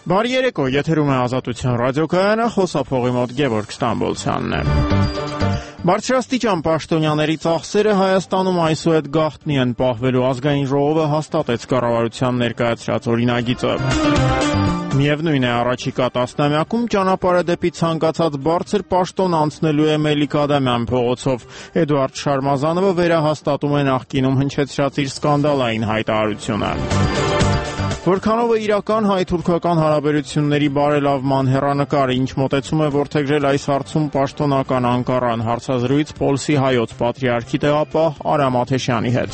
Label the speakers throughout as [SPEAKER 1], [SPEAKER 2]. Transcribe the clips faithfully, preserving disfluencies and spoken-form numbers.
[SPEAKER 1] Բարի երեկո, եթերում է Ազատության ռադիոկայանը, խոսափողի մոտ Գևորգ Ստամբոլցյանն է։ Բարձրաստիճան պաշտոնյաների ծախսերը Հայաստանում այսուհետ գաղտնի են պահվելու, ազգային ժողովը հաստատեց կառավարության ներկայացրած օրինագիծը։ Միևնույն է, առաջիկա տասնամյակում ճանապարհը դեպի ցանկացած բարձր պաշտոն անցնելու է Մելիք Ադամյան փողոցով։ Էդուարդ Շարմազանովը վերահաստատում է նախկինում հնչեցրած իր սկանդալային հայտարարությունը։ Որքանով է իրական հայ-թուրքական հարաբերությունների բարելավման հեռանկարը, ինչ մոտեցում է որդեգրել այս հարցում պաշտոնական Անկարան, հարցազրույց Պոլսի հայոց պատրիարքի տեղապահ Արամ Աթեշյանի հետ։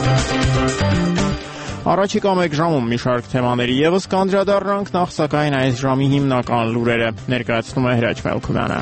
[SPEAKER 1] Առաջիկա մեկ ժամում մի շարք թեմաների ևս կանդրադառնանք, նախ սակայն այս ժամի հիմնական լուրերը ներկայացնում է Հրաչ Մելքումյանը։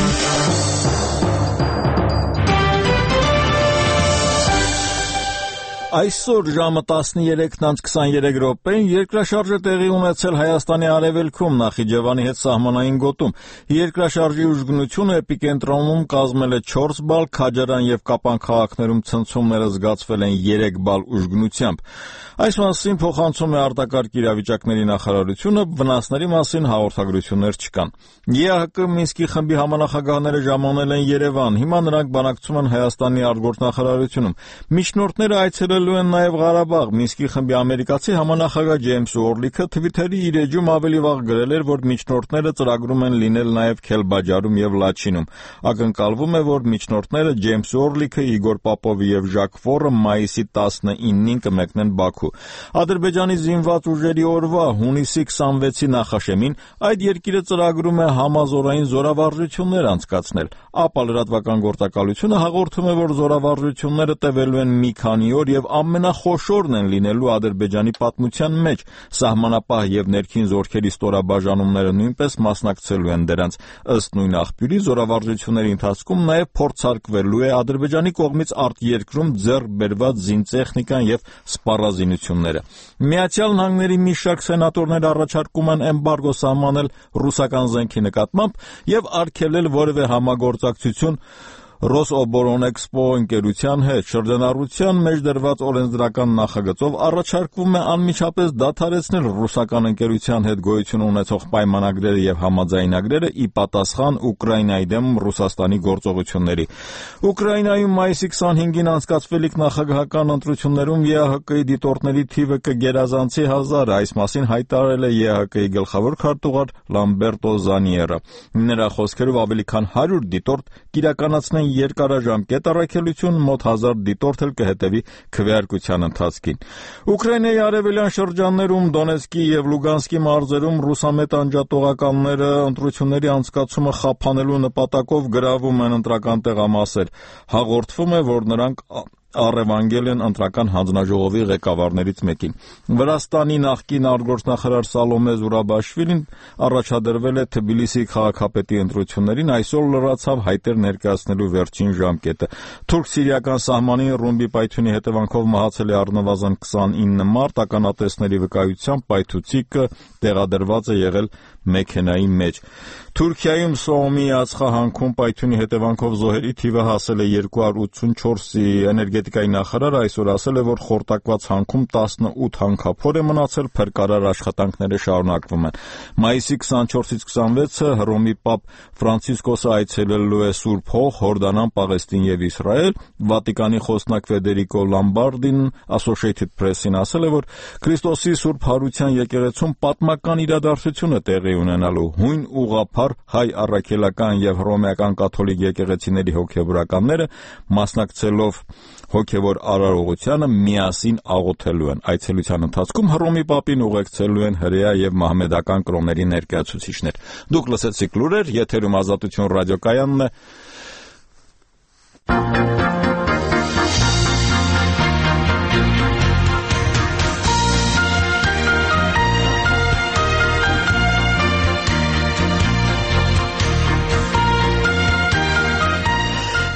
[SPEAKER 2] Այսօր ժամը տասներեքն քսաներեք րոպեին երկրաշարժը տեղի ունեցել Հայաստանի արևելքում Նախիջևանի հետ սահմանային գոտում։ Երկրաշարժի ուժգնությունը էպիկենտրոնում կազմել է չորս բալ, Քաջարան եւ Կապան քաղաքներում ցնցումները զգացվել են երեք բալ ուժգնությամբ։ Այս մասին փոխանցում է արտակարգ իրավիճակների նախարարությունը, վնասների մասին հաղորդագրություններ չկան։ ԵԱՀԿ Մինսկի խմբի համանախագահները ժամանել են Երևան, հիմա նրանք բանակցում են Հայաստանի արտգործնախարարությունում։ Միջնորդները այցելելու են նաև Ղարաբաղ։ Մինսկի խմբի ամերիկացի համանախագահ Ջեյմս Օրլիքը Թվիթերի իր էջում ավելի վաղ գրել էր, որ միջնորդները ծրագրում են լինել նաև Քելբաջարում եւ Լաչինում։ Ակնկալվում է, որ միջնորդները Ջեյմս Օրլիքը, Իգոր Պապովը եւ Ժակ Ֆորը մայիսի տասնինին կմեկնեն Բաքու։ Ադրբեջանի զինված ուժերի օրվա հունիսի քսանվեցի նախաշեմին այդ երկիրը ծրագրում է համազորային զորավարժություններ անցկացնել։ ԱՊԱ լրատվական գործակալությունը հաղորդում է, որ զորավարժությունները տևելու են մի քանի օր եւ ամենախոշորն են լինելու Ադրբեջանի պատմության մեջ։ Սահմանապահ եւ ներքին զորքերի ստորաբաժանումները նույնպես մասնակցելու են դրանց։ Ըստ նույն աղբյուրի, զորավարժությունների ընթացքում նաեւ փորձարկվելու է Ադրբեջանի կողմից արտերկրում ձեռք բերված զինտեխնիկան եւ սպառազինությունները։ Միացյալ Նահանգների մի շարք սենատորներ առաջարկում են էմբարգո սահմանել ռուսական զենքի նկատմամբ եւ արգելել որևէ համագործակցություն Ռոսոբորանէքսպո ընկերության հետ։ Շրջանառության մեջ դրված օրենսդրական նախագծով առաջարկվում է անմիջապես դադարեցնել ռուսական ընկերության հետ գոյություն ունեցող պայմանագրերը եւ համաձայնագրերը ի պատասխան Ուկրաինայի դեմ Ռուսաստանի գործողությունների։ Ուկրաինայում մայիսի քսանհինգին անցկացվելիք նախագահական ընտրություններում ԵԱՀԿ-ի դիտորդների թիվը կգերազանցի հազարը, այս մասին հայտարարել է ԵԱՀԿ-ի գլխավոր քարտուղար Լամբերտո Զանիերը։ Նրա խոսքերով ավելի քան հարյուր դիտորդ կիրականացնեն երկարաժամկետ առաքելություն, մոտ հազար դիտորդ էլ կհետևի քվեարկության ընթացքին։ Ուկրաինայի արևելյան շրջաններում Դոնեցկի եւ Լուգանսկի մարզերում ռուսամետ անջատողականները ընտրությունների անցկացումը խափանելու նպատակով գրավում են ընտրական տեղամասեր։ Հաղորդվում է, որ նրանք առևանգել են ընտրական հանձնաժողովի ղեկավարներից մեկին։ Վրաստանի նախկին արտգործնախարար Սալոմե Զուրաբաշվիլին առաջադրվել է Թբիլիսի քաղաքապետի ընտրություններին, այսօր լրացավ հայտեր ներկայացնելու վերջին ժամկետը։ Թուրք-սիրիական սահմանին ռումբի պայթյունի հետևանքով մահացել է առնվազն քսանինը մարդ, ականատեսների վկայությամբ պայթուցիկը տեղադրված է եղել մեքենայի մեջ։ Թուրքիայում Սոմի ածխահանքում պայթյունի հետևանքով զոհերի թիվը հասել է երկու հարյուր ութսունչորսի։ Էներգետիկայի նախարարը այսօր ասել է, որ խորտակված հանքում տասնութ հանքափոր է մնացել, փրկարար աշխատանքները շարունակվում են։ Մայիսի քսանչորսից քսանվեցը Հռոմի պապ Ֆրանցիսկոսը այցելելու է Սուրբ Հող, Հորդանան, Պաղեստին եւ Իսրայել։ Վատիկանի խոսնակ Ֆեդերիկո Լամբարդին Associated Press-ին ասել է, որ Քրիստոսի Սուրբ Հարության եկեղեցում պատմական իրադարձություն է տեղի ունենալու։ Հույն ուղղափառ հայ առաքելական եւ հռոմեական կաթոլիկ եկեղեցիների հոգեվորականները մասնակցելով հոգևոր արարողությանը միասին աղոթելու են։ Այցելության ընթացքում Հռոմի պապին ուղեկցելու են հրեա եւ մահմեդական կրոնների ներկայացուցիչներ։ Դուք լսեցիք լուրեր, եթերում Ազատություն ռադիոկայանն է։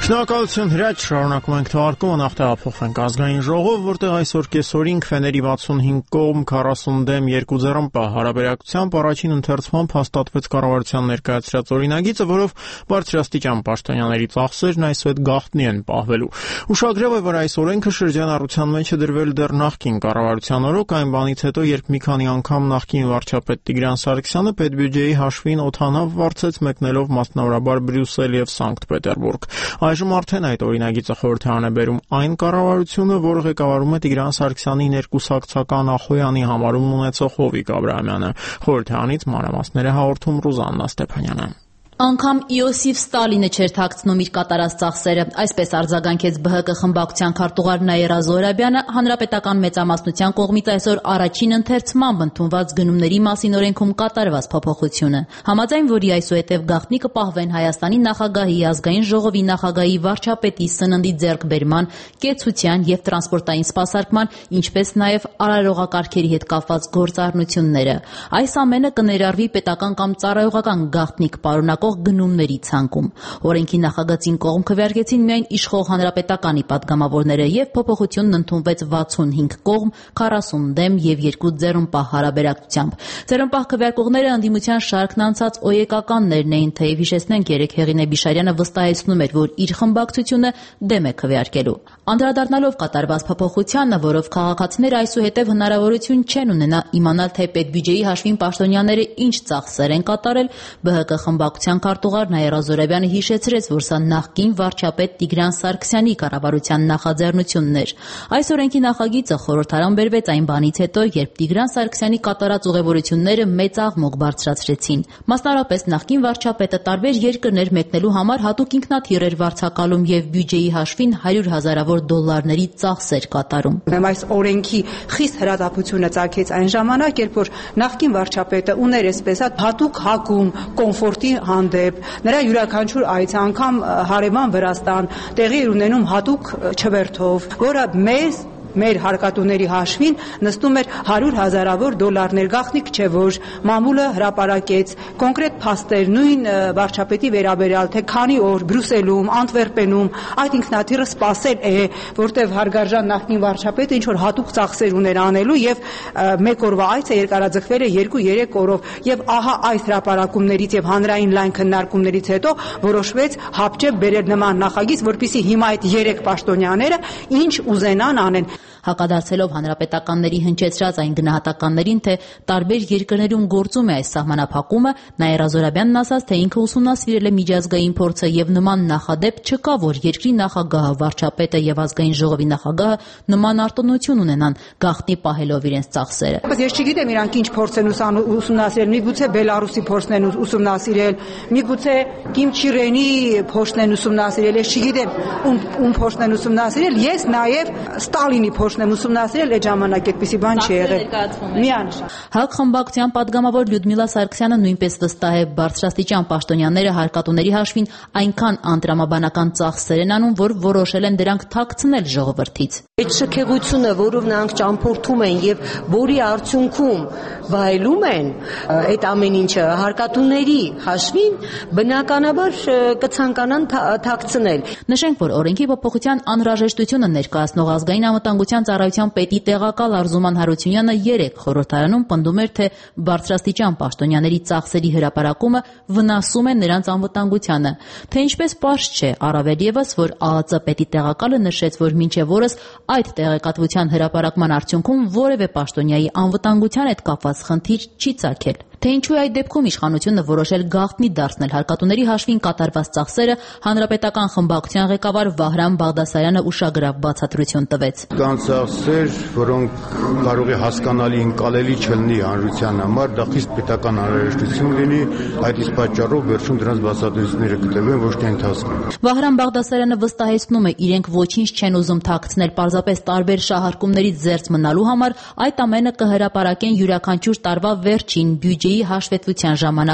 [SPEAKER 1] Շնորհակալություն հրաչ, շարունակում ենք թողարկումը, նախ տեղափոխվենք ազգային ժողով, որտեղ այսօր կեսօրին քվեների վաթսունհինգ կողմ, քառասուն դեմ երկու ձեռնպահ հարաբերակցությամբ առաջին ընթերցմամբ հաստատվեց կառավարության ներկայացրած օրինագիծը, որով բարձրաստիճան պաշտոնյաների ծախսերն այսուհետ գաղտնի են պահվելու։ Ուշագրավ է, որ այս օրենքը շրջանառության մեջ է դրվել դեռ նախկին կառավարության օրոք, այն բանից հետո, երբ մի քանի անգամ նախկին վարչապետ Տիգրան Սարգսյանը պետբյուջեի հաշվին օդանավ վարձեց մեկնելով մասնավորաբար Բրյուսել եւ Սանկտ Պետերբուրգ։ Այժմ արդեն այդ օրինագիծը խորհրդարան է բերում այն կառավարությունը, որը ղեկավարում է Տիգրան Սարգսյանի ներկուսակցական Ախոյանի համարում ունեցող Հովիկ Աբրահամյանը։ Խորհրդարանից մանրամասները հաղորդում Ռուզաննա Ստեփանյանը։
[SPEAKER 3] Անգամ Իոսիֆ Ստալինը չէր թաքցնում իր կատարած ծախսերը, այսպես արձագանքեց Բ Հ Կ խմբակցության քարտուղար Նաիրա Զոհրաբյանը հանրապետական մեծամասնության կողմից այսօր առաջին ընթերցմամբ ընդունված գնումների մասին օրենքում կատարված փոփոխությունը, համաձայն որի այսուհետև գաղտնի կպահվեն Հայաստանի նախագահի, ազգային ժողովի նախագահի, վարչապետի, սննդի ձեռքբերման, կեցության եւ տրանսպորտային սպասարկման, ինչպես նաեւ արարողակարգերի հետ կապված գործառնությունները։ Այս ամենը կներառվի պետական կամ ծառայողական գաղտնիք պարունակող գնումների ցանկում։ Օրենքի նախագծին կողմ քվեարկեցին միայն իշխող հանրապետականի падգամավորները եւ փոփոխությունն ընդունվեց վաթսունհինգ կողմ, քառասուն դեմ եւ երկու ձեռնպահ հարաբերակցությամբ։ Ձեռնպահ քվեարկողները ընդդիմության շարքն անցած օեկականներն էին, թեև հիշեցնենք երեք Հեղինե Բիշարյանը վստահեցնում էր, որ իր խմբակցությունը դեմ է քվեարկելու։ Անդրադառնալով կատարված փոփոխությանը, որով քաղաքացիները այսուհետև հնարավորություն չեն ունենա իմանալ, թե պետբյուջեի հաշվին պաշտոնյաները ինչ ծախսեր են կատարել, Բ Հ Կ խմբակցության քարտուղար Նաիրա Զոհրաբյանը հիշեցրեց, որ սա նախկին վարչապետ Տիգրան Սարգսյանի կառավարության նախաձեռնությունն էր։ Այս օրենքի նախագիծը խորհրդարան բերվեց այն բանից հետո, երբ Տիգրան Սարգսյանի կատարած ուղևորությունները մեծ աղմուկ բարձրացրեցին։ Մասնավորապես նախկին վարչապետը տարբեր երկրներ մեկնելու համար հատուկ ինքնաթիռ էր վարձակալում եւ բյուջեի հաշվին հարյուր հազարավոր դոլարների ծախսեր կատարում։
[SPEAKER 4] Այս օրենքի խիստ հրատապությունը ծագեց այն ժամանակ, երբ որ նախկին վարչապետը ուներ այսպես հատուկ հակում կոմֆորտի հանդեպ, նրա յուրաքանչյուր այց անգամ հարևան Վրաստան տեղի էր ունենում հատուկ չվերթով, որը մեզ մեր հարկատուների հաշվին նստում էր հարյուր հազարավոր դոլարներ, գաղտնիք չէ, որ մամուլը հրապարակեց կոնկրետ փաստեր նույն վարչապետի վերաբերյալ, թե քանի օր Բրյուսելում, Անտվերպենում այդ ինքնաթիռը սպասել է, որտեղ հարգարժան նախկին վարչապետը ինչ որ հատուկ ծախսեր ուներ անելու եւ մեկ օրվա այցը երկարաձգվել է երկու-երեք օրով եւ ահա այս հրապարակումներից եւ հանրային լայն քննարկումներից հետո որոշվեց հապճեպ բերել նման նախագիծ, որպեսզի հիմա այդ երեք պաշտոնյաները ինչ ուզենան անեն։
[SPEAKER 3] Հակադարձելով հանրապետականների հնչեցրած այն գնահատականներին, թե տարբեր երկրներում գործում է այս սահմանափակումը, Նաիրա Զոհրաբյանն ասաց, թե ինքը ուսումնասիրել է միջազգային փորձը եւ նման նախադեպ չկա, որ երկրի նախագահը, վարչապետը եւ ազգային ժողովի նախագահը նման արտոնություն ունենան գաղտնի պահելով իրենց ծախսերը։
[SPEAKER 4] Բայց ես չգիտեմ իրանք ինչ փորձ են ուսումնասիրել, միգուցե Բելարուսի փորձն են ուսումնասիրել, միգուցե Կիմ Չիրենի փորձն են ուսումնասիրել, ես չգիտեմ ում ում փորձն են ուսումնասիրել, ես նաեւ Ստալինի փորձն եմ ուսումնասիրել, այդ ժամանակ այդպիսի բան չի եղել։ Միանշան։
[SPEAKER 3] Հ Կ խմբակցության падգամավոր Լյուդմիլա Սարգսյանը նույնպես վստահ է, բարձրաստիճան պաշտոնյաները հարկատուների հաշվին այնքան անտրամաբանական ծախսեր են անում, որ որոշել են դրանք թաքցնել ժողովրդից։
[SPEAKER 5] Այդ շքեղությունը, որով նրանք ճամփորդում են եւ որի արդյունքում վայելում են այդ ամեն ինչը հարկատուների հաշվին, բնականաբար կցանկանան թաքցնել։
[SPEAKER 3] Նշենք, որ օրենքի փոփոխության անհրաժեշտությունը ներկայացնող ազգային անվտանգության ծառայության պետի տեղակալ Արզուման Հարությունյանը երեք խորհրդարանում պնդում էր, թե բարձրաստիճան պաշտոնյաների ծախսերի հրապարակումը վնասում է նրանց անվտանգությանը։ Թե ինչպես պարզ չէ, առավել ևս, որ Ա Ծ պետի տեղակալը նշեց, որ մինչև օրս այդ տեղեկատվության հրապարակման արդյունքում որևէ պաշտոնյայի անվտանգության հետ կապված խնդիր չի ծագել։ Թե ինչու է այդ դեպքում իշխանությունը որոշել գաղտնի դարձնել հարկատուների հաշվին կատարված ծախսերը, հանրապետական խմբակցության ղեկավար Վահրամ Բաղդասարյանը ուշագրավ բացատրություն տվեց։
[SPEAKER 6] Կան ծախսեր, որոնք կարող է հասկանալի ընկալելի չլինի հանրության համար, դա խիստ պետական անհրաժեշտություն լինի, այդ իսկ պատճառով վերջում դրանց բացատրությունները կտևեն ոչ թե ընթացքում։
[SPEAKER 3] Վահրամ Բաղդասարյանը վստահեցնում է, իրենք ոչինչ չեն ուզում թաքցնել, պարզապես տարբեր շահարկումներից զերծ մնալու համար այդ ամենը կհրապարակեն յուրաքանչյուր տարվա վերջին բյուջեի հաշվետվության ժամանակ,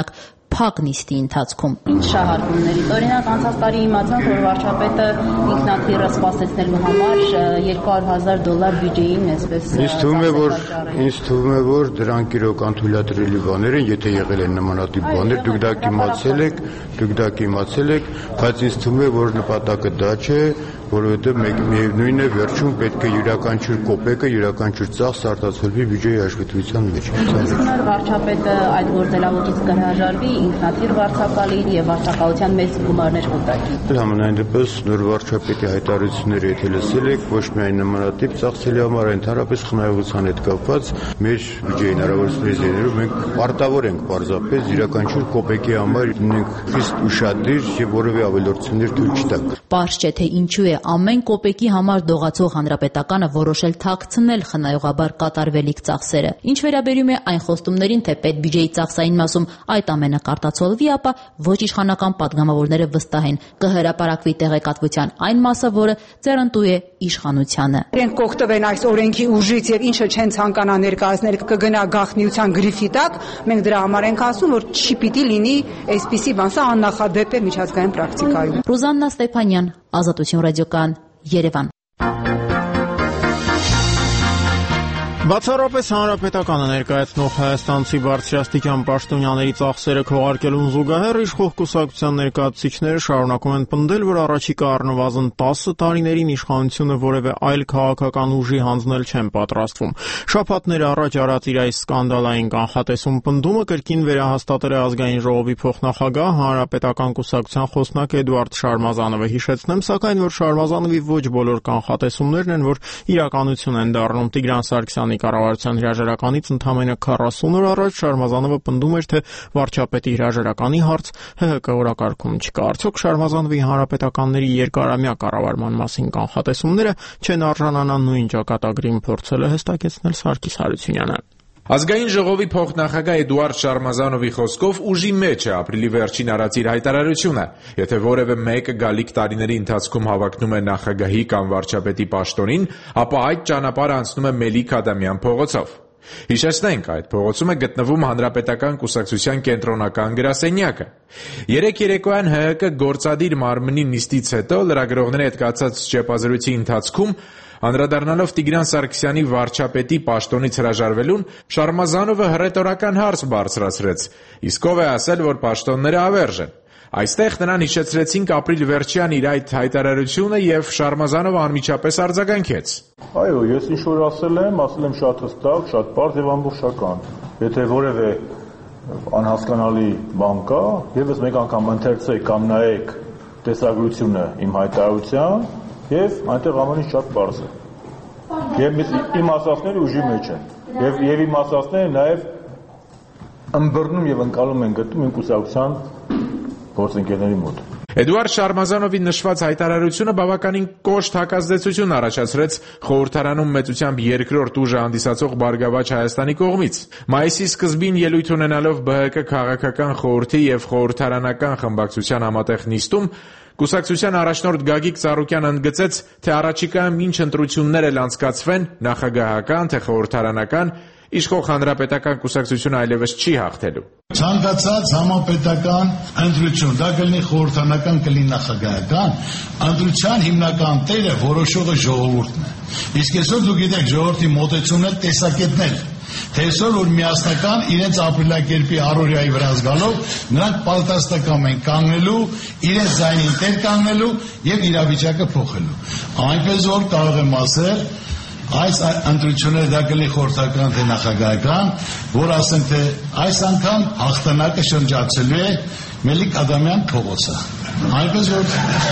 [SPEAKER 3] փակ նիստի ընթացքում։
[SPEAKER 7] Ինչ շահարկումներից, օրինակ անցած տարի իմացանք, որ վարչապետը ինքնաթիռը սպասեցնելու համար երկու հարյուր հազար դոլար բյուջեին այսպես
[SPEAKER 6] Ինձ թվում է, որ ինձ թվում է, որ դրանք իրոք անթույլատրելի բաներ են, եթե եղել են նմանատիպ բաներ, դուք դա իմացել եք, դուք դա իմացել եք, բայց ինձ թվում է, որ նպատակը դա չէ, որովհետև միևնույն է վերջում պետք է յուրաքանչյուր կոպեկը, յուրաքանչյուր ծախս արտացոլվի բյուջեի հաշվետվության մեջ։
[SPEAKER 7] Այսօր վարչապետը այդ գործելավոճից կհրաժարվի, ինքնաթիռ վարձակալին եւ վարձակալության մեծ գումարներ կուտակի։
[SPEAKER 6] Համենայն դեպս նոր վարչապետի հայտարարությունները եթե լսել եք, ոչ միայն նմանատիպ ծախսերի համար, ընդհանրապես խնայողության հետ կապված մեր բյուջեի հնարավորությունների զիջներով մենք պարտավոր ենք պարզապես յուրաքանչյուր կոպեկի համար ունենք խիստ ուշադիր եւ որևէ ավելորդություններ թույլ չտանք։
[SPEAKER 3] Պարզ չէ, թե ինչու է ամեն կոպեկի համար դողացող հանրապետականը որոշել թաքցնել խնայողաբար կատարվելիք ծախսերը։ Ինչ վերաբերում է այն խոստումներին, թե պետբյուջեի ծախսային մասում այդ ամենը կարտացոլվի, ապա ոչ իշխանական падգամավորները վստահ են, կհրապարակվի տեղեկատվության այն մասը, որը ձեռնտու է իշխանությանը։
[SPEAKER 4] Իրենք կօգտվեն այս օրենքի ուժից եւ ինչը չեն ցանկանա ներկայացնել կգնա գաղտնիության գրիֆի տակ, մենք դրա համար ենք ասում, որ չի պիտի լինի այսպիսի բան, սա աննախադեպ է միջազգային պրակտիկայում։
[SPEAKER 3] Ռուզաննա Ստեփանյան, Ազատություն ռադիոկայան, Երևան։
[SPEAKER 1] Բացառապես հանրապետականը ներկայացնող հայաստանցի բարձրաստիճան պաշտոնյաների ծախսերը քողարկելուն զուգահեռ իշխող կուսակցության ներկայացուցիչները շարունակում են պնդել, որ առաջիկա առնվազն տասը տարիներին իշխանությունը որևէ այլ քաղաքական ուժի հանձնել չեն պատրաստվում։ Շաբաթներ առաջ արած իր այս սկանդալային կանխատեսում պնդումը կրկին վերահաստատել է Ազգային ժողովի փոխնախագահ հանրապետական կուսակցության խոսնակ Էդուարդ Շարմազանովը։ Հիշեցնեմ, սակայն, որ Շարմազանովի ոչ բոլոր կանխատեսումներն են, որ իրականություն են դառնում։ Տիգրան Սարգսյանի կառավարության հրաժարականից ընդամենը քառասուն օր առաջ Շարմազանովը պնդում էր, թե վարչապետի հրաժարականի հարց ՀՀԿ օրակարգում չկա։ Արդյոք Շարմազանովի հանրապետականների երկարամյա կառավարման մասին կանխատեսումները չեն արժանանա նույն ճակատագրին, փորձել է հստակեցնել Սարգիս Հարությունյանը։
[SPEAKER 8] Ազգային ժողովի փոխնախագահ Էդուարդ Շարմազանովի խոսքով ուժի մեջ է ապրիլի վերջին արած իր հայտարարությունը։ Եթե որևէ մեկը գալիք տարիների ընթացքում հավակնում է նախագահի կամ վարչապետի պաշտոնին, ապա այդ ճանապարհը անցնում է Մելիք Ադամյան փողոցով։ Հիշեցնենք, այդ փողոցում է գտնվում Հանրապետական կուսակցության կենտրոնական գրասենյակը։ Երեկ երեկոյան ՀՀԿ գործադիր մարմնի նիստից հետո լրագրողների հետ կացած ճեպազրույցի ընթացքում անդրադառնալով Տիգրան Սարգսյանի վարչապետի պաշտոնից հրաժարվելուն, Շարմազանովը հռետորական հարց բարձրացրեց, իսկ ով է ասել, որ պաշտոնները ավերժ են։ Այստեղ նրան հիշեցրեցինք ապրիլ վերջյան իր այդ հայտարարությունը եւ Շարմազանովը անմիջապես արձագանքեց։
[SPEAKER 9] Այո, ես ինչ որ ասել եմ, ասել եմ շատ հստակ, շատ պարզ եւ ամբողջական։ Եթե որևէ անհասկանալի բան կա, եւս մեկ անգամ ընթերցեք կամ նայեք տեսագրությունը իմ հայտարարության, եւ այնտեղ ամեն ինչ շատ պարզ է։ Եվ իմ ասածները ուժի մեջ են։ Եվ եւ իմ ասածները նաեւ ըմբռնում եւ ընկալում են գտնում իմ կուսակցության գործընկերների մոտ։
[SPEAKER 8] Էդուարդ Շարմազանովի նշված հայտարարությունը բավականին կոշտ հակազդեցություն առաջացրեց խորհրդարանում մեծությամբ երկրորդ ուժը հանդիսացող Բարգավաճ Հայաստանի կողմից։ Մայիսի սկզբին ելույթ ունենալով ԲՀԿ քաղաքական խորհրդի եւ խորհրդարանական խմբակցության համատեղ նիստում կուսակցության առաջնորդ Գագիկ Ծառուկյանը ընդգծեց, թե առաջիկայում ինչ ընտրություններ էլ անցկացվեն, նախագահական թե խորհրդարանական, իշխող հանրապետական կուսակցությունը այլևս չի հաղթելու։
[SPEAKER 10] Ցանկացած համապետական ընտրություն, դա կլինի խորհրդարանական, կլինի նախագահական, ընտրության հիմնական տերը որոշողը ժողովուրդն է։ Իսկ այսօր դուք գիտեք ժողովրդի մոտեցումն է տեսակետներ, թե այսօր որ միասնական իրենց ապրելակերպի առօրյայի վրա զգալով նրանք պատրաստական են կանգնելու, իրենց ձայնին տեր կանգնելու եւ իրավիճակը փոխելու։ Այնպես որ կարող եմ ասել, այս ընտրությունները դա կլինի խորհրդական թե նախագահական, որ ասենք թե այս անգամ հաղթանակը շրջացելու է Մելիք Ադամյան փողոցը։ Այնպես որ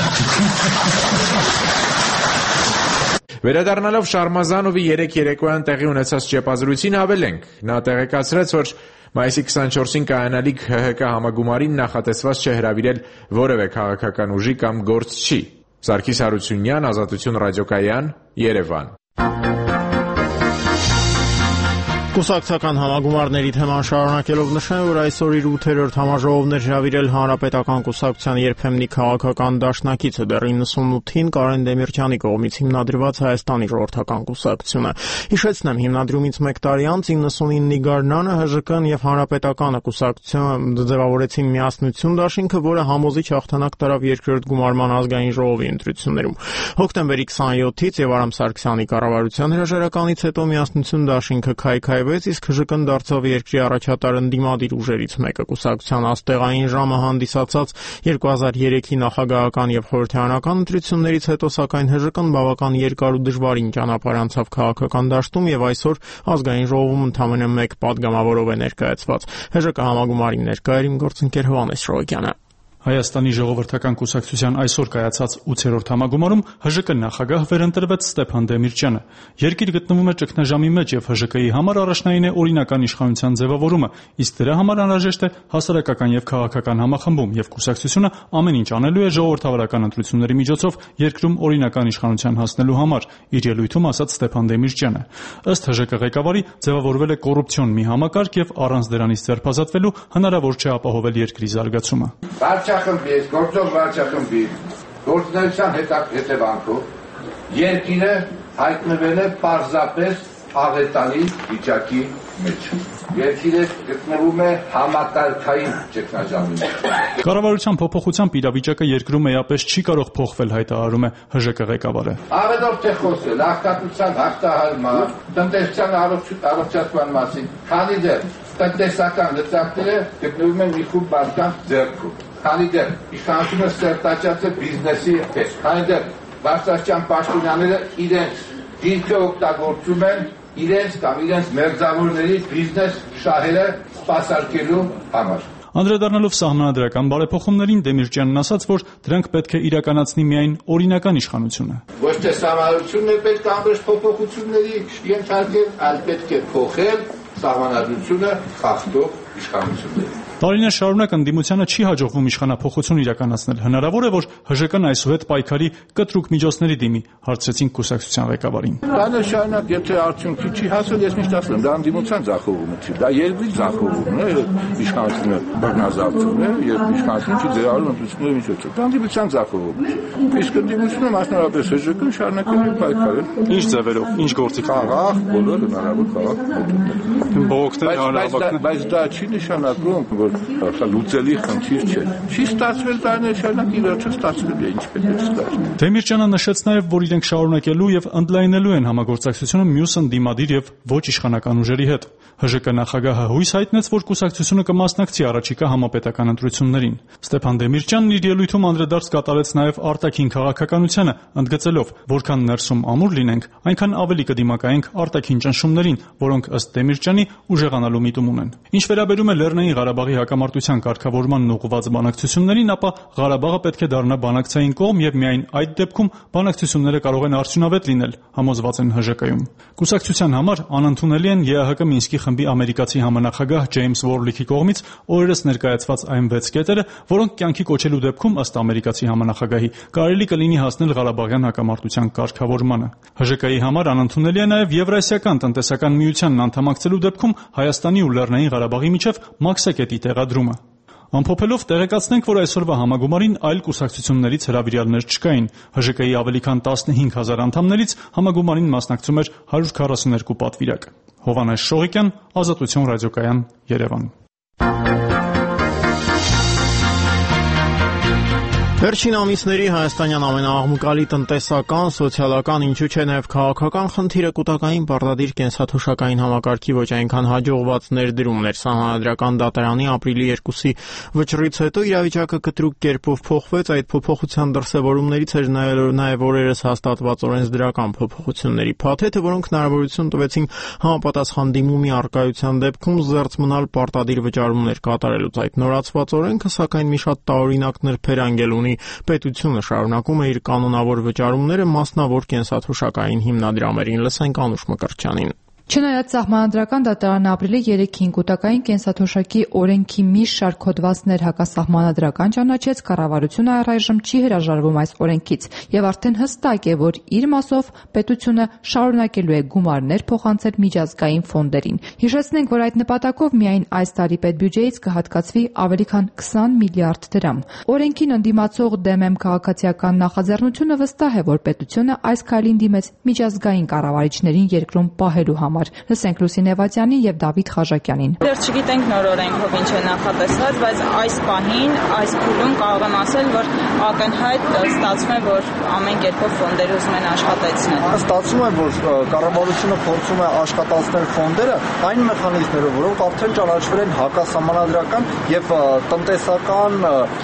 [SPEAKER 8] Վերադառնալով Շարմազանովի երեկ երեկոյան տեղի ունեցած ճեպազրույցին հավելենք, նա տեղեկացրեց, որ մայիսի քսանչորսին կայանալիք ՀՀԿ համագումարին նախատեսված չէ հրավիրել որևէ քաղաքական ուժի կամ գործչի։ Սարգիս Հարությունյան, Ազատություն ռադիոկայան, Երևան։
[SPEAKER 1] Կուսակցական համագումարների թեման շարունակելով նշեմ, որ այսօր իր ութերորդ համաժողովն էր հրավիրել Հանրապետական կուսակցության երբեմնի քաղաքական դաշնակիցը դեռ իննսունութին Կարեն Դեմիրճյանի կողմից հիմնադրված Հայաստանի ժողովրդական կուսակցությունը։ Հիշեցնեմ, հիմնադրումից մեկ տարի անց իննսունինի գարնանը Հ Ժ Կ-ն եւ Հանրապետականը կուսակցությունը ձևավորեցին միասնություն դաշինքը, որը համոզիչ հաղթանակ տարավ երկրորդ գումարման ազգային ժողովի ընտրություններում։ Հոկտեմբերի քսաներկուից եւ Արամ Սարգսյանի կառավարության հրաժարականից հետո միասնություն դաշինքը քայքայ իսկ Հ Ժ Կ-ն դարձավ երկրի առաջատար ընդդիմադիր ուժերից մեկը։ Կուսակցության աստեղային ժամը հանդիսացած երկու հազար երեքի նախագահական եւ խորհրդարանական ընտրություններից հետո, սակայն Հ Ժ Կ-ն բավական երկար ու դժվարին ճանապարհ անցավ քաղաքական դաշտում եւ այսօր ազգային ժողովում ընդամենը մեկ падգամավորով է ներկայացված։ Հ Ժ Կ համագումարին ներկա էր իմ գործընկեր Հովհաննես Շողոկյանը։
[SPEAKER 11] Հայաստանի ժողովրդական կուսակցության այսօր կայացած ութերորդ համագումարում Հ Ժ Կ նախագահ վերընտրվեց Ստեփան Դեմիրճյանը։ Երկիր գտնվում է ճգնաժամի մեջ եւ Հ Ժ Կ-ի համար առաջնային է օրինական իշխանության ձևավորումը, իսկ դրա համար անհրաժեշտ է հասարակական եւ քաղաքական համախմբում, եւ կուսակցությունը ամեն ինչ անելու է ժողովրդավարական ընտրությունների միջոցով երկրում օրինական իշխանության հասնելու համար, իր ելույթում ասաց Ստեփան Դեմիրճյանը։ Ըստ Հ Ժ Կ ղեկավարի ձևավորվել է կոռուպցիոն մի համակարգ եւ առանց դրանից ձերբազատվելու հնարավոր չէ ապահովել երկրի զարգացումը։
[SPEAKER 12] Վարչախմբի, գործող վարչախմբի գործունեության հետևանքով երկիրը հայտնվել է պարզապես աղետալի վիճակի մեջ։ Երկիրը գտնվում է համակարգային ճգնաժամի մեջ։
[SPEAKER 11] Կառավարության փոփոխությամբ իրավիճակը երկրում էապես չի կարող փոխվել, հայտարարում է Հ Ժ Կ ղեկավարը։
[SPEAKER 12] Ավելորդ թե խոսել աղքատության հաղթահարման, տնտեսության առողջացման մասին, քանի դեռ տնտեսական լծակները գտնվում են մի խումբ մարդկանց ձեռքում։ Քանի դեռ իշխանությունը սերտաճած է բիզնեսի հետ, քանի դեռ բարձրաստիճան պաշտոնյաները իրենց դիրքը օգտագործում են իրենց կամ իրենց մերձավորների բիզնես շահերը սպասարկելու համար։
[SPEAKER 11] Անդրադառնալով սահմանադրական բարեփոխումներին Դեմիրճյանն ասաց, որ դրանք պետք է իրականացնի միայն օրինական իշխանությունը։
[SPEAKER 12] Ոչ թե սահմանադրությունն է պետք ամբողջ փոփոխությունների ենթարկել, այլ պետք է փոխել սահմանադրությունը խախտող իշխանությունները։
[SPEAKER 11] Տարիներ շարունակ ընդդիմությանը չի հաջողվում իշխանափոխություն իրականացնել։ Հնարավոր է, որ Հ Ժ Կն այսուհետ պայքարի կտրուկ միջոցների դիմի, հարցրեցին կուսակցության ղեկավարին։
[SPEAKER 9] Տարիներ շարունակ եթե արդյունքի չի հասել, ես միշտ ասում եմ, դա ընդդիմության ձախողումը չի, դա երկրի ձախողումն է, իշխանությունը բռնազավթում է, երբ իշխանությունը չի ձեռարում ընտրությունների միջոցով։ Դա ընդդիմության ձախողումը չի։ Իսկ ընդդիմությունը մասնավորապես Հ Ժ Կն շարունակել է պայքարել։
[SPEAKER 11] Ինչ ձևերով, ինչ գործիք
[SPEAKER 9] խաղաղ, բոլոր հնարավոր խաղաղ մոտեցնել։
[SPEAKER 11] Բողոքներ հանրահավաքներ,
[SPEAKER 9] բայց դա չի նշանակում, որ դա լուծելի խնդիր չէ։ Չի ստացվել տարիներ շարունակ, ի վերջո ստացվել է, ինչ պետք է ստացվի։
[SPEAKER 11] Դեմիրճյանը նշեց նաև, որ իրենք շարունակելու եւ ընդլայնելու են համագործակցությունը մյուս ընդդիմադիր եւ ոչ իշխանական ուժերի հետ։ Հ Ժ Կ նախագահը հույս հայտնեց, որ կուսակցությունը կմասնակցի առաջիկա համապետական ընտրություններին։ Ստեփան Դեմիրճյանն իր ելույթում անդրադարձ կատարեց նաև արտաքին քաղաքականությանը, ընդգծելով, որքան ներսում ամուր լինենք, այնքան ավելի կդիմակայենք արտաքին ճնշումներին, որոնք ըստ Դեմիրճյանի ուժեղանալու միտում ունեն։ Ինչ վերաբերում է Լեռնային Ղարաբաղի հակամարտության կարգավորմանն ուղղված բանակցություններին, ապա Ղարաբաղը պետք է դառնա բանակցային կողմ եւ միայն այդ դեպքում բանակցությունները կարող են արդյունավետ լինել, համոզված են Հ Ժ Կ-ում։ Կուսակցության համար անընդունելի են Ե Ահ Կ Մինսկի խմբի ամերիկացի համանախագահ Ջեյմս Վորլիքի կողմից օրերս ներկայացված այն վեց կետերը, որոնք կյանքի կոչելու դեպքում ըստ ամերիկացի համանախագահի կարելի կլինի հասնել Ղարաբաղյան հակամարտության կարգավորմանը։ Հ Ժ Կ-ի համար անընդունելի է նաև Եվրասիական տնտեսական միությանն անդամակցելու դեպքում Հայաստանի ու Լեռնային Ղարաբաղի միջև մաքսակետի տեղադրումը։ Ամփոփելով տեղեկացնենք, որ այսօրվա համագումարին այլ կուսակցություններից հրավիրյալներ չկային։ Հ Ժ Կ-ի ավելի քան տասնհինգ հազար անդամներից համագումարին մասնակցում էր հարյուր քառասուներկու պատվիրակ։ Հովհաննես Շողոկյան, Ազատություն ռադիոկայան, Երևան։
[SPEAKER 1] Վերջին ամիսների հայաստանյան ամենաաղմկալի տնտեսական, սոցիալական, ինչու չէ նաև քաղաքական խնդիրը կൂട്ടակային պարտադիր կենսաթոշակային համակարգի ոչ այնքան հաջողված ներդրումն էր։ Սահմանադրական դատարանի ապրիլի երկուսի վճռից հետո իրավիճակը կտրուկ կերպով փոխվեց։ Այդ փոփոխության դրսևորումներից էր նաև օրերս հաստատված օրենսդրական փոփոխությունների փաթեթը, որոնք հնարավորություն տվեցին համապատասխան դիմումի առկայության դեպքում զերծ մնալ պարտադիր վճարումներ կատարելուց։ Այդ նորացված օրենքը, սակայն, մի շատ տարօրինակ նրբերանգել ունի։ Պետությունը շարունակում է իր կանոնավոր վճարումները մասնավոր կենսաթոշակային հիմնադրամերին։ Լսենք Անուշ Մկրտչյանին։
[SPEAKER 13] Չնայած սահմանադրական դատարանը ապրիլի երեքին կൂտակային կենսաթոշակի օրենքի մի շարք հոդվածներ հակասահմանադրական ճանաչեց, կառավարությունը առայժմ չի հրաժարվում այս օրենքից եւ արդեն հստակ է, որ իր մասով պետությունը շարունակելու է գումարներ փոխանցել միջազգային ֆոնդերին։ Հիշեցնենք, որ այդ նպատակով միայն այս տարի պետբյուջեից կհատկացվի ավելի քան քսան միլիարդ դրամ։ Օրենքին ընդդիմացող ԴՄ քաղաքացիական նախաձեռնությունը վստահ է, որ պետությունը այս քայլին դիմեց միջազգային կառավարիչներին երկրում պահելու համար։ Լսենք Լուսինե Վատյանի եւ Դավիթ Խաժակյանին։
[SPEAKER 14] Դեռ չգիտենք նոր օրենքով ինչ է նախատեսված, բայց այս պահին, այս փուլում կարող եմ ասել, որ ակնհայտ ստացվում է, որ ամեն կերպով ֆոնդերը ուզում են աշխատեցնել։
[SPEAKER 15] Ստացվում է, որ կառավարությունը փորձում է աշխատացնել ֆոնդերը այն մեխանիզմներով, որոնք արդեն ճանաչվել են հակասահմանադրական եւ տնտեսական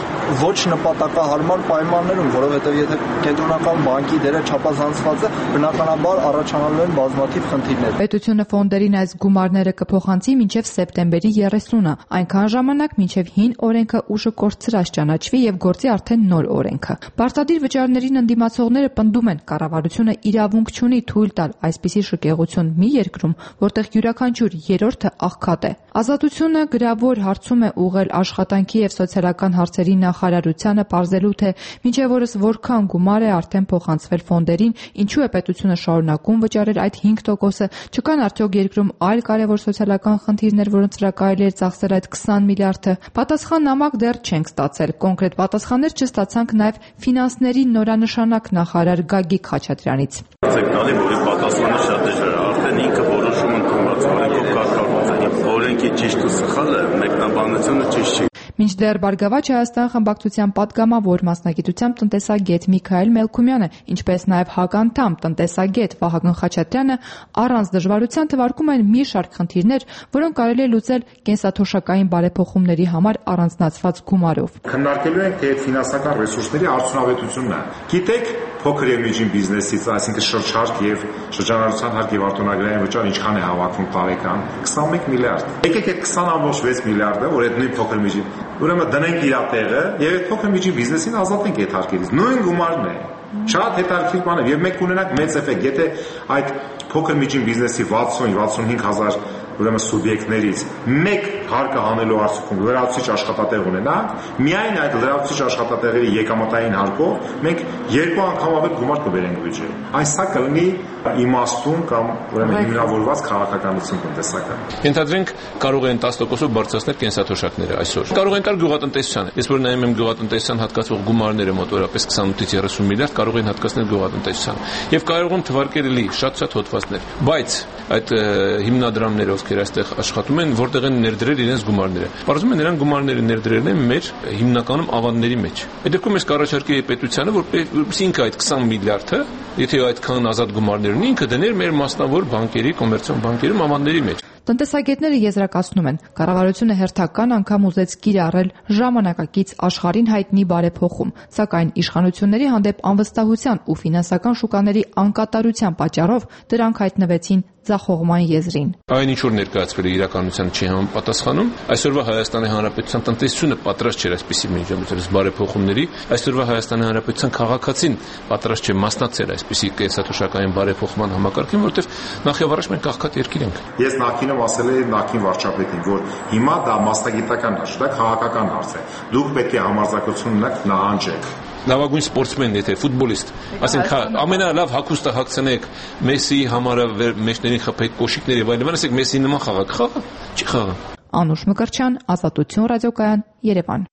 [SPEAKER 15] ոչ նպատակահարմար պայմաններում, որովհետեւ եթե կենտրոնական բանկի դերը չափազանցված է, բնականաբար առաջանալու են բազմաթիվ խնդիրներ։
[SPEAKER 13] Պետությունը ֆոնդերին այս գումարները կփոխանցի մինչև սեպտեմբերի երեսունը, այնքան ժամանակ մինչև հին օրենքը ուժը կորցրած ճանաչվի եւ գործի արդեն նոր օրենքը։ Պարտադիր վճարներին ընդդիմացողները պնդում են, կառավարությունը իրավունք չունի թույլ տալ այսպիսի շքեղություն մի երկրում, որտեղ յուրաքանչյուր երրորդը աղքատ է։ Ազատությունը գրավոր հարցում է ուղղել աշխատանքի եւ սոցիալական հարցերի նախարարությանը պարզելու, թե մինչև օրս որքան գումար է արդեն փոխանցվել ֆոնդերին, ինչու է պետությունը շարունակում վճարել այդ հինգ տոկոսը, չկան արդյոք երկրում այլ կարևոր սոցիալական խնդիրներ, որոնց վրա կարելի է ծախսել այդ քսան միլիարդը։ Պատասխան նամակ դեռ չենք ստացել։ Կոնկրետ պատասխաններ չստացանք նաև ֆինանսների նորանշանակ նախարար Գագիկ Խաչատրյանից։
[SPEAKER 16] Տալի, որի պատասխանը շատ դժվար է, արդեն ինքը որոշում ընդունված, օրենքով կարգավորված է, օրենքի ճիշտ ու սխալը, մեկնաբանությունը ճիշտ չի։
[SPEAKER 13] Մինչդեռ Բարգավաճ Հայաստան խմբակցության պատգամավոր մասնագիտությամբ տնտեսագետ Միքայել Մելքումյանը, ինչպես նաև հականդամ տնտեսագետ Վահագն Խաչատրյանը առանց դժվարության թվարկում են մի շարք խնդիրներ, որոնք կարելի է լուծել կենսաթոշակային բարեփոխումների համար առանձնացված գումարով։
[SPEAKER 17] Քննարկելու ենք, թե ֆինանսական ռեսուրսների արդյունավետությունն է։ Գիտեք, փոքր եւ միջին բիզնեսից, այսինքն շրջարկ եւ շրջանառության հարկ եւ արտոնագրային վճար ինչքան է հավաքում տարեկան, քսանմեկ միլիարդ։ Եկեք այդ քսան կόμμα վեց միլիարդը, որ այդ նույն փոքր միջին, ուրեմն դնենք իր տեղը եւ այդ փոքր միջին բիզնեսին ազատենք այդ հարկերից։ Նույն գումարն է։ Շատ հետաքրքիր բան է եւ մենք կունենանք մեծ էֆեկտ, եթե այդ փոքր միջին բիզնեսի վաթսուն վաթսունհինգ հազար ուրեմն սուբյեկտներից մեկ հարկը հանելու արդյունքում լրացուցիչ աշխատատեղ ունենանք, միայն այդ լրացուցիչ աշխատատեղերի եկամտային հարկով մենք երկու անգամ ավելի գումար կբերենք բյուջե։ Այս սա կլինի իմաստուն կամ ուրեմն հիմնավորված քաղաքականություն տնտեսական։
[SPEAKER 18] Ենթադրենք կարող են տասը տոկոսով բարձրացնել կենսաթոշակները այսօր։ Կարող են տալ գյուղատնտեսությանը։ Ես որ նայում եմ գյուղատնտեսության հատկացող գումարները մոտավորապես քսանութից երեսուն միլիարդ կարող են հատկացնել գյուղատնտեսությանը։ Եվ կարող են թվարկել լի շատ-շատ հոդվածներ։ Բայց այդ հիմնադրամները, ովքեր այստեղ աշխատում են, որտեղ են ներդրել իրենց գումարները։ Պարզվում է նրանք գումարները ներդրել են մեր հիմնականում ավանդների մեջ։ Այդ դեպքում ես կառաջարկեի պետությանը, որպեսզի ինքը այդ քսան միլիարդը, եթե այդքան ազատ գումարներ ունի, ինքը դներ մեր մասնավոր բանկերի, կոմերցիոն բանկերում ավանդների մեջ։
[SPEAKER 13] Տնտեսագետները եզրակացնում են, կառավարությունը հերթական անգամ ուզեց կիրառել ժամանակակից աշխարհին հայտնի բարեփոխում, սակայն իշխանությունների հանդեպ անվստահության ու ֆինանսական շուկաների անկատարության պատճառով դրանք հայտնվեցին ձախողման եզրին։
[SPEAKER 18] Այն ինչ որ ներկայացվել է իրականությանը չի համապատասխանում, այսօրվա Հայաստանի Հանրապետության տնտեսությունը պատրաստ չէ այսպիսի միջամտությունների բարեփոխումների, այսօրվա Հայաստանի Հանրապետության քաղաքացին պատրաստ չէ մասնակցել այսպիսի կենսաթոշակային բարեփոխման համակարգին, որովհետև նախ եւ առաջ մենք աղքատ երկիր ենք։
[SPEAKER 17] Ես նախինում ասել եմ նախին վարչապետին, որ հիմա դա մասնագիտական հարց, դա քաղաքական հարց է։ Դուք պետք է համարձակություն ունենաք նահանջեք։
[SPEAKER 18] Լավագույն սպորտսմեն, եթե ֆուտբոլիստ, ասենք ամենալավ հագուստը հագցնեք, Մեսսիի համարը մեջներին խփեք կոշիկներ եւ այլն, ասեք Մեսսի նման խաղակ, խաղա, չի խաղա։
[SPEAKER 13] Անուշ Մկրտչյան, Ազատություն ռադիոկայան, Երևան։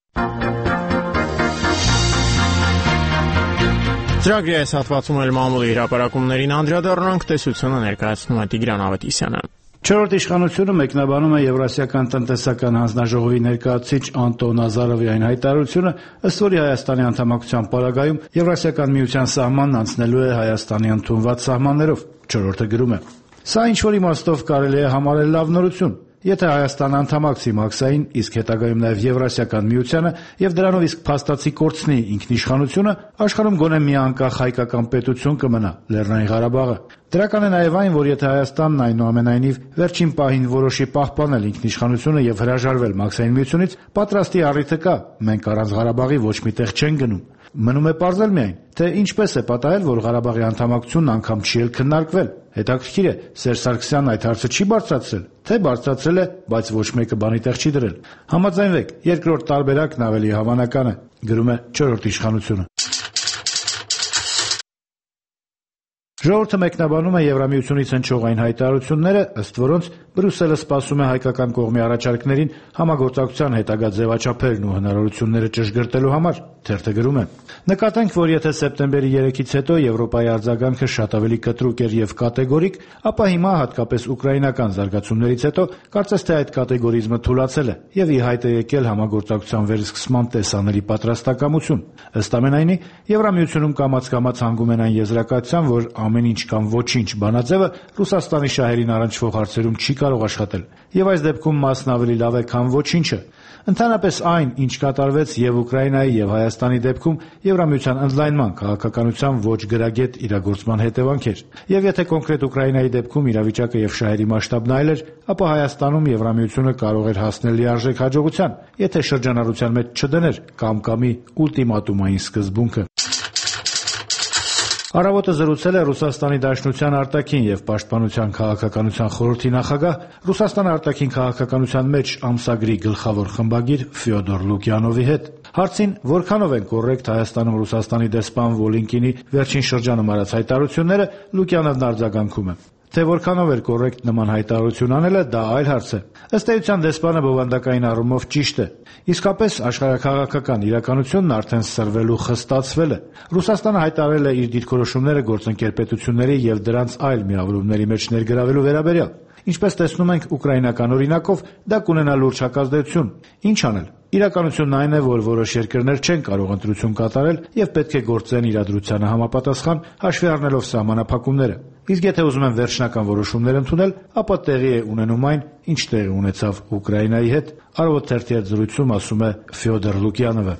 [SPEAKER 1] Ծրագրի այս հատվածում էլ մամուլի հրապարակումներին անդրադառնանք, տեսությունը ներկայացնում է Տիգրան Ավետիսյանը։
[SPEAKER 19] Չորրորդ իշխանությունը մեկնաբանում է Եվրասիական տնտեսական հանձնաժողովի ներկայացուցիչ Անտոն Ազարովի այն հայտարարությունը, ըստ որի Հայաստանի անդամակցության պարագայում Եվրասիական միության սահմանն անցնելու է Հայաստանի ընդունված սահմաններով։ Չորրորդը գրում է. Սա ինչ-որ իմաստով կարելի է համարել լավ նորություն։ Եթե Հայաստանը անդամակցի Մաքսային, իսկ հետագայում նաև Եվրասիական միությանը եւ դրանով իսկ փաստացի կորցնի ինքնիշխանությունը, աշխարհում գոնե մի անկախ հայկական պետություն կմնա՝ Լեռնային Ղարաբաղը։ Դրական է նաև այն, որ եթե Հայաստանն այնուամենայնիվ վերջին պահին որոշի պահպանել ինքնիշխանությունը եւ հրաժարվել Մաքսային միությունից, պատրաստի առիթը կա։ Մենք առանց Ղարաբաղի ոչ մի տեղ չենք գնում։ Մնում է պարզել միայն, թե ինչպես է պատահել, որ Ղարաբաղի անդամակցությունն անգամ չի էլ քննարկվել։ Հետաքրքիր է, Սերժ Սարգսյանն այդ հարցը չի բարձրացրել, թե բարձրացրել է, բայց ոչ մեկը բանի տեղ չի դրել։ Համաձայնվեք, երկրորդ տարբերակն ավելի հավանական է, գրում է չորրորդ իշխանությունը։ Ժողովուրդը մեկնաբանում է Եվրամիությունից հնչող այն հայտարարությունները, ըստ որոնց Բրյուսելը սպասում է հայկական կողմի առաջարկներին համագործակցության հետագա ձևաչափերն ու հնարավորությունները ճշգրտելու համար։ Թերթը գրում է. Նկատենք, որ եթե սեպտեմբերի երեքից հետո Եվրոպայի արձագանքը շատ ավելի կտրուկ էր եւ կատեգորիկ, ապա հիմա հատկապես ուկրաինական զարգացումներից հետո կարծես թե այդ կատեգորիզմը թուլացել է եւ ի հայտ է եկել համագործակցության վերսկսման տեսանելի պատրաստակամություն։ Ըստ ամենայնի, Եվրամիությունում կամաց-կամաց հանգում են այն եզրակացության, որ ամեն ինչ կամ ոչինչ բանաձևը Ռուսաստանի շահերին առնչվող հարցերում չի կարող աշխատել, եւ այս դեպքում մասն ավելի լավ է, քան ոչինչը։ Ընդհանրապես այն, ինչ կատարվեց եւ Ուկրաինայի եւ Հայաստանի դեպքում Եվրամիության ընդլայնման քաղաքականության ոչ գրագետ իրագործման հետևանք էր։ Եվ եթե կոնկրետ Ուկրաինայի դեպքում իրավիճակը եւ շահերի մասշտաբն այլ էր, ապա Հայաստանում Եվրամիությունը կարող էր հասնել լիարժեք հաջողության, եթե շրջանառության մեջ չդներ կամ-կամի ուլտիմատումային սկզբունքը։ Առավոտը զրուցել է Ռուսաստանի Դաշնության արտաքին եւ պաշտպանության քաղաքականության խորհրդի նախագահ, Ռուսաստանի արտաքին քաղաքականության մեջ ամսագրի գլխավոր խմբագիր Ֆյոդոր Լուկյանովի հետ։ Հարցին, որքանով են կոռեկտ Հայաստանում Ռուսաստանի դեսպան Վոլինկինի վերջին շրջանում արած հայտարարությունները, Լուկյանովն արձագանքում է. Թե որքանով էր կոռեկտ նման հայտարարություն անելը, դա այլ հարց է։ Ըստ էության դեսպանը բովանդակային առումով ճիշտ է։ Իսկապես աշխարհաքաղաքական իրականությունն արդեն սրվել ու խստացվել է։ Ռուսաստանը հայտարարել է իր դիրքորոշումները գործընկեր պետությունների եւ դրանց այլ միավորումների մեջ ներգրավելու վերաբերյալ։ Ինչպես տեսնում ենք ուկրաինական օրինակով, դա կունենա լուրջ հակազդեցություն։ Ինչ անել։ Իրականությունն այն է, որ որոշ երկրներ չեն կարող ընտրություն կատարել եւ պետք է գործեն իրադրությանը համապատասխան, հաշվի առնելով սահմանափակումները։ Իսկ եթե ուզում են վերջնական որոշումներ ընդունել, ապա տեղի է ունենում այն, ինչ տեղի ունեցավ Ուկրաինայի հետ, Առավոտ թերթի հետ զրույցում ասում է Ֆյոդոր Լուկյանովը։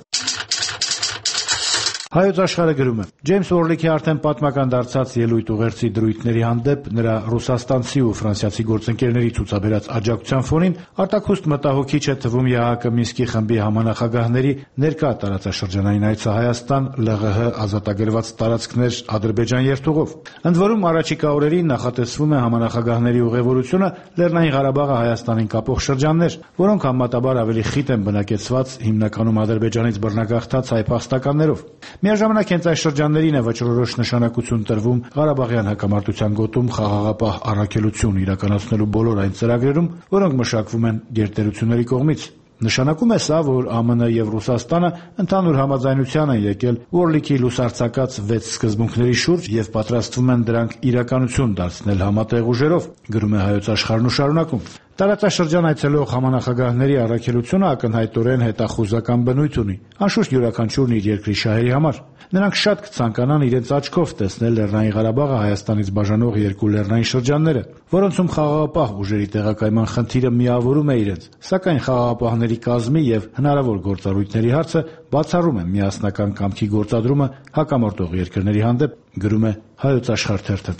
[SPEAKER 19] Հայոց աշխարհը գրում է. Ջեյմս Օրլիքի արդեն պատմական դարձած ելույթ ուղերձի դրույթների հանդեպ նրա ռուսաստանցի ու ֆրանսիացի գործընկերների ցուցաբերած աջակցության ֆոնին արտաքուստ մտահոգիչ է թվում ԵԱՀԿ Մինսկի խմբի համանախագահների ներկա տարածաշրջանային այցը Հայաստան, ԼՂՀ ազատագրված տարածքներ Ադրբեջան երթուղով։ Ընդ որում առաջիկա օրերին նախատեսվում է համանախագահների ուղևորությունը Լեռնային Ղարաբաղը Հայաստանին կապող շրջաններ, որոնք համեմատաբար ավելի խիտ են բնակեցված հիմնականում Ադրբեջանից բռնագաղթած հայ փախստականներով։ Միաժամանակ հենց այս շրջաններին է վճռորոշ նշանակություն տրվում Ղարաբաղյան հակամարտության գոտում խաղաղապահ առաքելություն իրականացնելու բոլոր այն ծրագրերում, որոնք մշակվում են գերտերությունների կողմից։ Նշանակում է սա, որ ԱՄՆ եւ Ռուսաստանը ընդհանուր համաձայնության են եկել Օրլիքի լուսարձակած վեց սկզբունքների շուրջ եւ պատրաստվում են դրանք իրականություն դարձնել համատեղ ուժերով, գրում է Հայոց աշխարհն ու շարունակում։ Տարածաշրջան այցելող համանախագահների առաքելությունը ակնհայտորեն հետախուզական բնույթ ունի, անշուշտ յուրաքանչյուրն իր երկրի շահերի համար։ Նրանք շատ կցանկանան իրենց աչքով տեսնել Լեռնային Ղարաբաղը Հայաստանից բաժանող երկու լեռնային շրջանները, որոնցում խաղաղապահ ուժերի տեղակայման խնդիրը միավորում է իրենց, սակայն խաղաղապահների կազմի եւ հնարավոր գործառույթների հարցը բացառում է միասնական կամքի գործադրումը հակամարտող երկրների հանդեպ, գրում է Հայոց աշխարհ թերթը։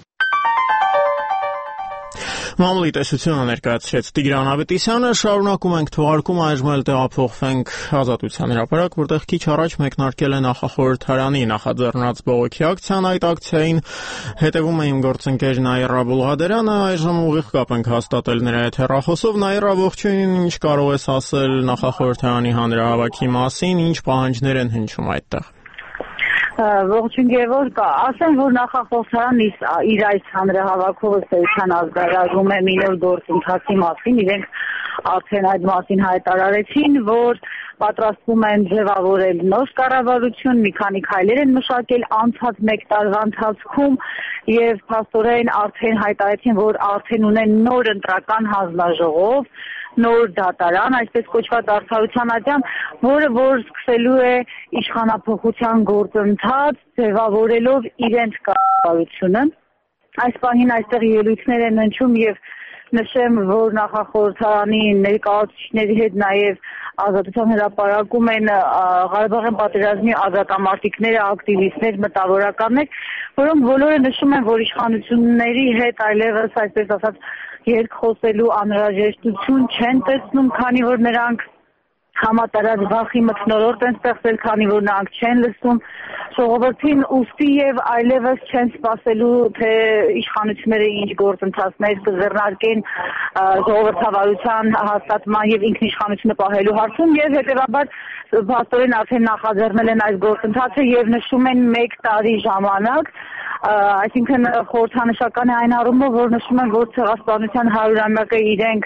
[SPEAKER 1] Մամուլի տեսությունը ներկայացրեց Տիգրան Ավետիսյանը, շարունակում ենք թողարկումը, այժմ էլ տեղափոխվենք Ազատության հրապարակ, որտեղ քիչ առաջ մեկնարկել է նախախորհրդարանի նախաձեռնած բողոքի ակցիան, այդ ակցիային հետևում է իմ գործընկեր Նաիրա Բուլղադերյանը, այժմ ուղիղ կապ ենք հաստատել նրա հետ հեռախոսով։ Նաիրա, ողջույն, ինչ կարող ես ասել նախախորհրդարանի հանրահավաքի մասին, ինչ պահանջներ են հնչում այդտեղ։
[SPEAKER 20] Ողջույն Գևոր, ասեմ, որ նախախորհրդարանը իր այս հանրահավաքով ըստեյության ազդարարում է մի նոր գործընթացի մասին, իրենք արդեն այդ մասին հայտարարեցին, որ պատրաստվում են ձևավորել նոր կառավարություն, մի քանի քայլեր են մշակել անցած մեկ տարվա ընթացքում եւ փաստորեն արդեն հայտարարեցին, որ արդեն ունեն նոր ընտրական հանձնաժողով, նոր դատարան, այսպես կոչված արդարության ատյան, որը որ սկսելու է իշխանափոխության գործընթաց, ձևավորելով իրենց կառավարությունը։ Այս պահին այստեղ ելույթներ են հնչում եւ նշեմ, որ նախախորհրդարանի ներկայացուցիչների հետ նաեւ Ազատության հրապարակում են Ղարաբաղյան պատերազմի ազատամարտիկները, ակտիվիստներ, մտավորականներ, որոնք բոլորը նշում են, որ իշխանությունների հետ այլևս, այսպես ասած, երկխոսելու անհրաժեշտություն չեն տեսնում, քանի որ նրանք համատարած վախի մթնոլորտ են ստեղծել, քանի որ նրանք չեն լսում ժողովրդին, ուստի եւ այլևս չեն սպասելու, թե իշխանությունները ինչ գործընթացներ կձեռնարկեն ժողովրդավարության հաստատման եւ ինքնիշխանությունը պահելու հարցում, եւ հետեւաբար փաստորեն արդեն նախաձեռնել են այս գործընթացը եւ նշում են մեկ տարի ժամանակ, այսինքն խորհրդանշական է այն առումով, որ նշում են, որ ցեղասպանության հարյուրամյակը իրենք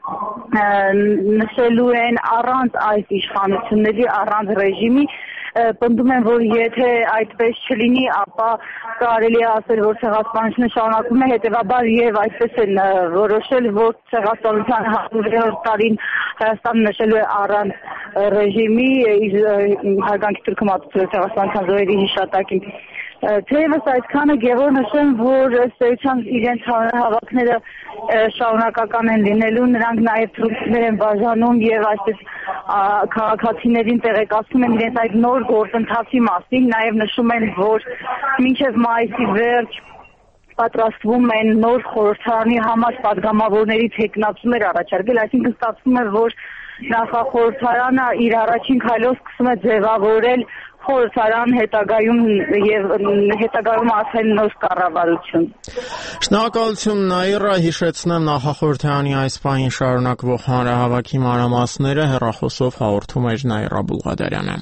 [SPEAKER 20] նշելու են առանց այս իշխանությունների, առանց ռեժիմի, պնդում են, որ եթե այդպես չլինի, ապա կարելի է ասել, որ ցեղասպանությունը շարունակվում է, հետևաբար եւ այսպես են որոշել, որ ցեղասպանության հարյուրերորդ տարին Հայաստանը նշելու է առանց ռեժիմի, հարգանքի թուրքը մատուցել ցեղասպանության զոհերի հիշատակին։ Թեևս այսքանը Գևոր նշեն, որ ըստ էության իրենց հավաքները շարունակական են լինելու, նրանք նաև թուրքներ են բաժանում եւ այսպես քաղաքացիներին տեղեկացնում են իրենց այդ նոր գործընթացի մասին, նաև նշում են, որ մինչև մայիսի վերջ պատրաստվում են նոր խորհրդարանի համար պատգամավորների թեկնածուներ առաջարկել, այսինքն ստացվում է, որ նախախորհրդարանը իր առաջին քայլով սկսում է ձևավորել խորհրդարան հետագայում եւ հետագայում ասել նոր կառավարություն։
[SPEAKER 1] Շնորհակալություն Նաիրա, հիշեցնեմ նախախորհրդարանի այս պահին շարունակվող հանրահավաքի մանրամասները հեռախոսով հաղորդում էր Նաիրա Բուլղադարյանը։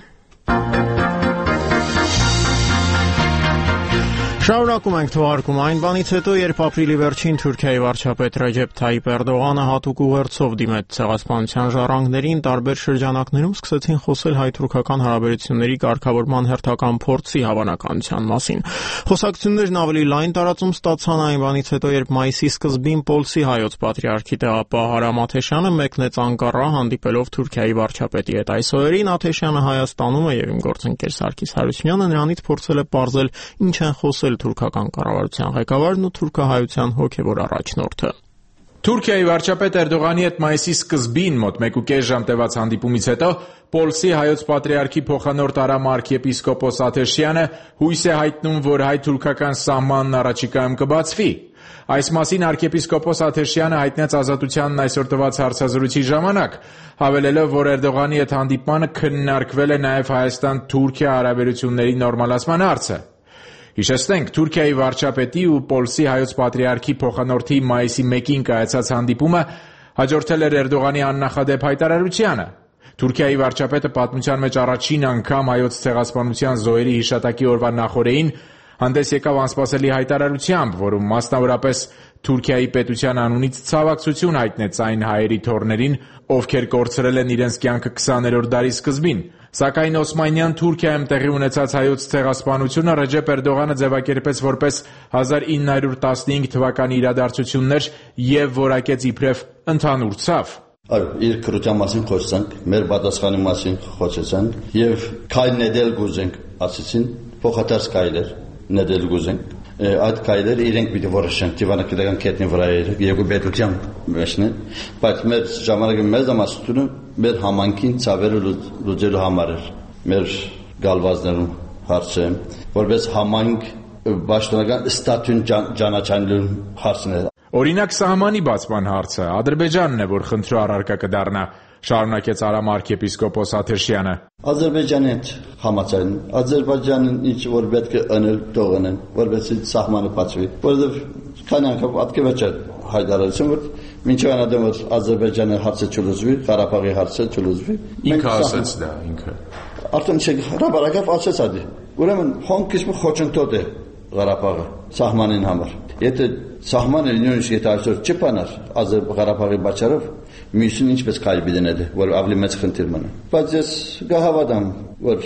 [SPEAKER 1] Շարունակում ենք թողարկումը այն բանից հետո, երբ ապրիլի վերջին Թուրքիայի վարչապետ Ռեջեփ Թայիպ Էրդողանը հատուկ ուղերձով դիմեց ցեղասպանության ժառանգներին, տարբեր շրջանակներում սկսեցին խոսել հայ-թուրքական հարաբերությունների կարգավորման հերթական փորձի հավանականության մասին։ Խոսակցություններն ավելի լայն տարածում ստացան այն բանից հետո, երբ մայիսի սկզբին Պոլսի հայոց պատրիարքի տեղապահ Հարամ Աթեշյանը մեկնեց Անկարա, հանդիպելով Թուրքիայի վարչապետի հետ։ Այս օրերին Աթեշյանը Հայաստանում է եւ իմ գործընկեր Սարգիս Հարությունյանը նրանից փորձել է պարզել ինչ են խոսել թուրքական կառավարության ղեկավարն ու թուրքահայության հոգևոր առաջնորդը։
[SPEAKER 8] Թուրքիայի վարչապետ Էրդողանի հետ մայիսի սկզբին մոտ մեկուկես ժամ տևած հանդիպումից հետո Պոլսի հայոց պատրիարքի փոխանորդ Արամ arczepiskopos Աթեշյանը հույս է հայտնում, որ հայ-թուրքական սահմանն առաջիկայում կբացվի։ Այս մասին arczepiskopos Աթեշյանը հայտնեց Ազատությանն այսօր տված հարցազրույցի ժամանակ, հավելելով, որ Էրդողանի հետ հանդիպմանը քննարկվել է նաև Հայաստան-Թուրքիա հարաբերությունների նորմալացման հարցը։ Հիշեցնենք, Թուրքիայի վարչապետի ու Պոլսի հայոց պատրիարքի փոխանորդի մայիսի մեկին կայացած հանդիպումը հաջորդել էր Էրդողանի աննախադեպ հայտարարությանը։ Թուրքիայի վարչապետը պատմության մեջ առաջին անգամ հայոց ցեղասպանության զոհերի հիշատակի օրվա նախօրեին հանդես եկավ անսպասելի հայտարարությամբ, որում մասնավորապես Թուրքիայի պետության անունից ցավակցություն հայտնեց այն հայերի թոռներին, ովքեր կորցրել են իրենց կյանքը քսաներորդ դարի սկզբին։ Սակայն Օսմանյան Թուրքիայում տեղի ունեցած հայոց ցեղասպանությունը Ռեջեփ Էրդողանը ձևակերպեց որպես հազար ինը հարյուր տասնհինգ թվականի իրադարձություններ եւ որակեց իբրև ընդհանուր ցավ։
[SPEAKER 21] Այո, իր քրության մասին խոսանք, մեր պատասխանի մասին խոսեցանք եւ քայլ ներդել գուզենք, ասեցին, փոխադարձ քայլեր ներդել գուզենք։ Այդ քայլերը իրենք պիտի որոշեն դիվանագիտական կետնի վրա երկու պետության մեջն է, բայց մեր ժամանակը մեծ ամասությունը մեր համանքին ցավերը լուծելու համար էր։ Մեր գալվազներում հարցը, որպես համանք պաշտոնական ստատուտ ճանաչելու հարցն է։
[SPEAKER 8] Օրինակ սահմանի բացման հարցը Ադրբեջանն է, որ խնդրու առարկա կդառնա, շարունակեց Արամ arczepiskopos Աթեշյանը։
[SPEAKER 21] Ադրբեջանի հետ համաձայն, Ադրբեջանն ինչ որ պետք է անել, թողնեն, որովհետեւ սահմանը բացվի, որովհետեւ քանի անգամ պատկեվաճ հայտարարություն, որ մինչև անադեմ որ Ադրբեջանը հարցը չլուծվի, Ղարաբաղի հարցը չլուծվի։
[SPEAKER 8] Ինքը ասաց դա, ինքը։
[SPEAKER 21] Արդեն հրաբարակավ ասաց ադի։ Ուրեմն հոնքիսմը խոչընդոտ է Ղարաբաղը սահմանին համար։ Եթե սահմանը նույնիսկ եթե այսօր չփանար Ղարաբաղի բացառով, մյուսին ինչպես քայլ բիդնել, որ ավելի մեծ խնդիր մնա։ Բայց ես գահավատամ, որ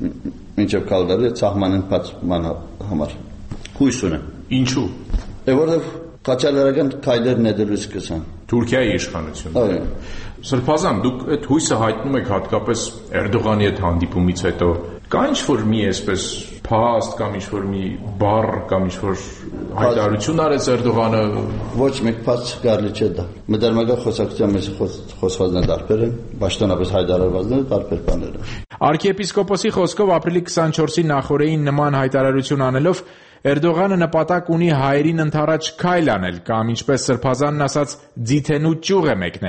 [SPEAKER 21] մինչև կալվերը սահմանին բացման համար հույս ունեմ։
[SPEAKER 8] Ինչու՞։
[SPEAKER 21] Որովհետև կաչալերական քայլեր ներդրելու սկսան։
[SPEAKER 8] Թուրքիայի իշխանությունը։
[SPEAKER 21] Այո։
[SPEAKER 8] Սրբազան, դուք այդ հույսը հայտնում եք հատկապես Էրդողանի հետ հանդիպումից հետո։ Կա ինչ-որ մի այսպես փաստ կամ ինչ-որ մի բառ կամ ինչ-որ հայտարարություն արեց Էրդողանը։
[SPEAKER 21] Ոչ մեկ փաստ կարելի չէ դա։ Մտերմական խոսակցության մեջ խոսվածներ դարբեր են, պաշտոնապես հայտարարվածները դարբեր բաներ են։
[SPEAKER 8] Arczepiskopos-ի խոսքով ապրիլի քսանչորսի նախօրեին նման հայտարարություն անելով Էրդողանը նպատակ ունի հայերին ընդառաջ քայլ անել կամ ինչպես սրբազանն ասաց, ձիթենու ճյուղ է մեկնել։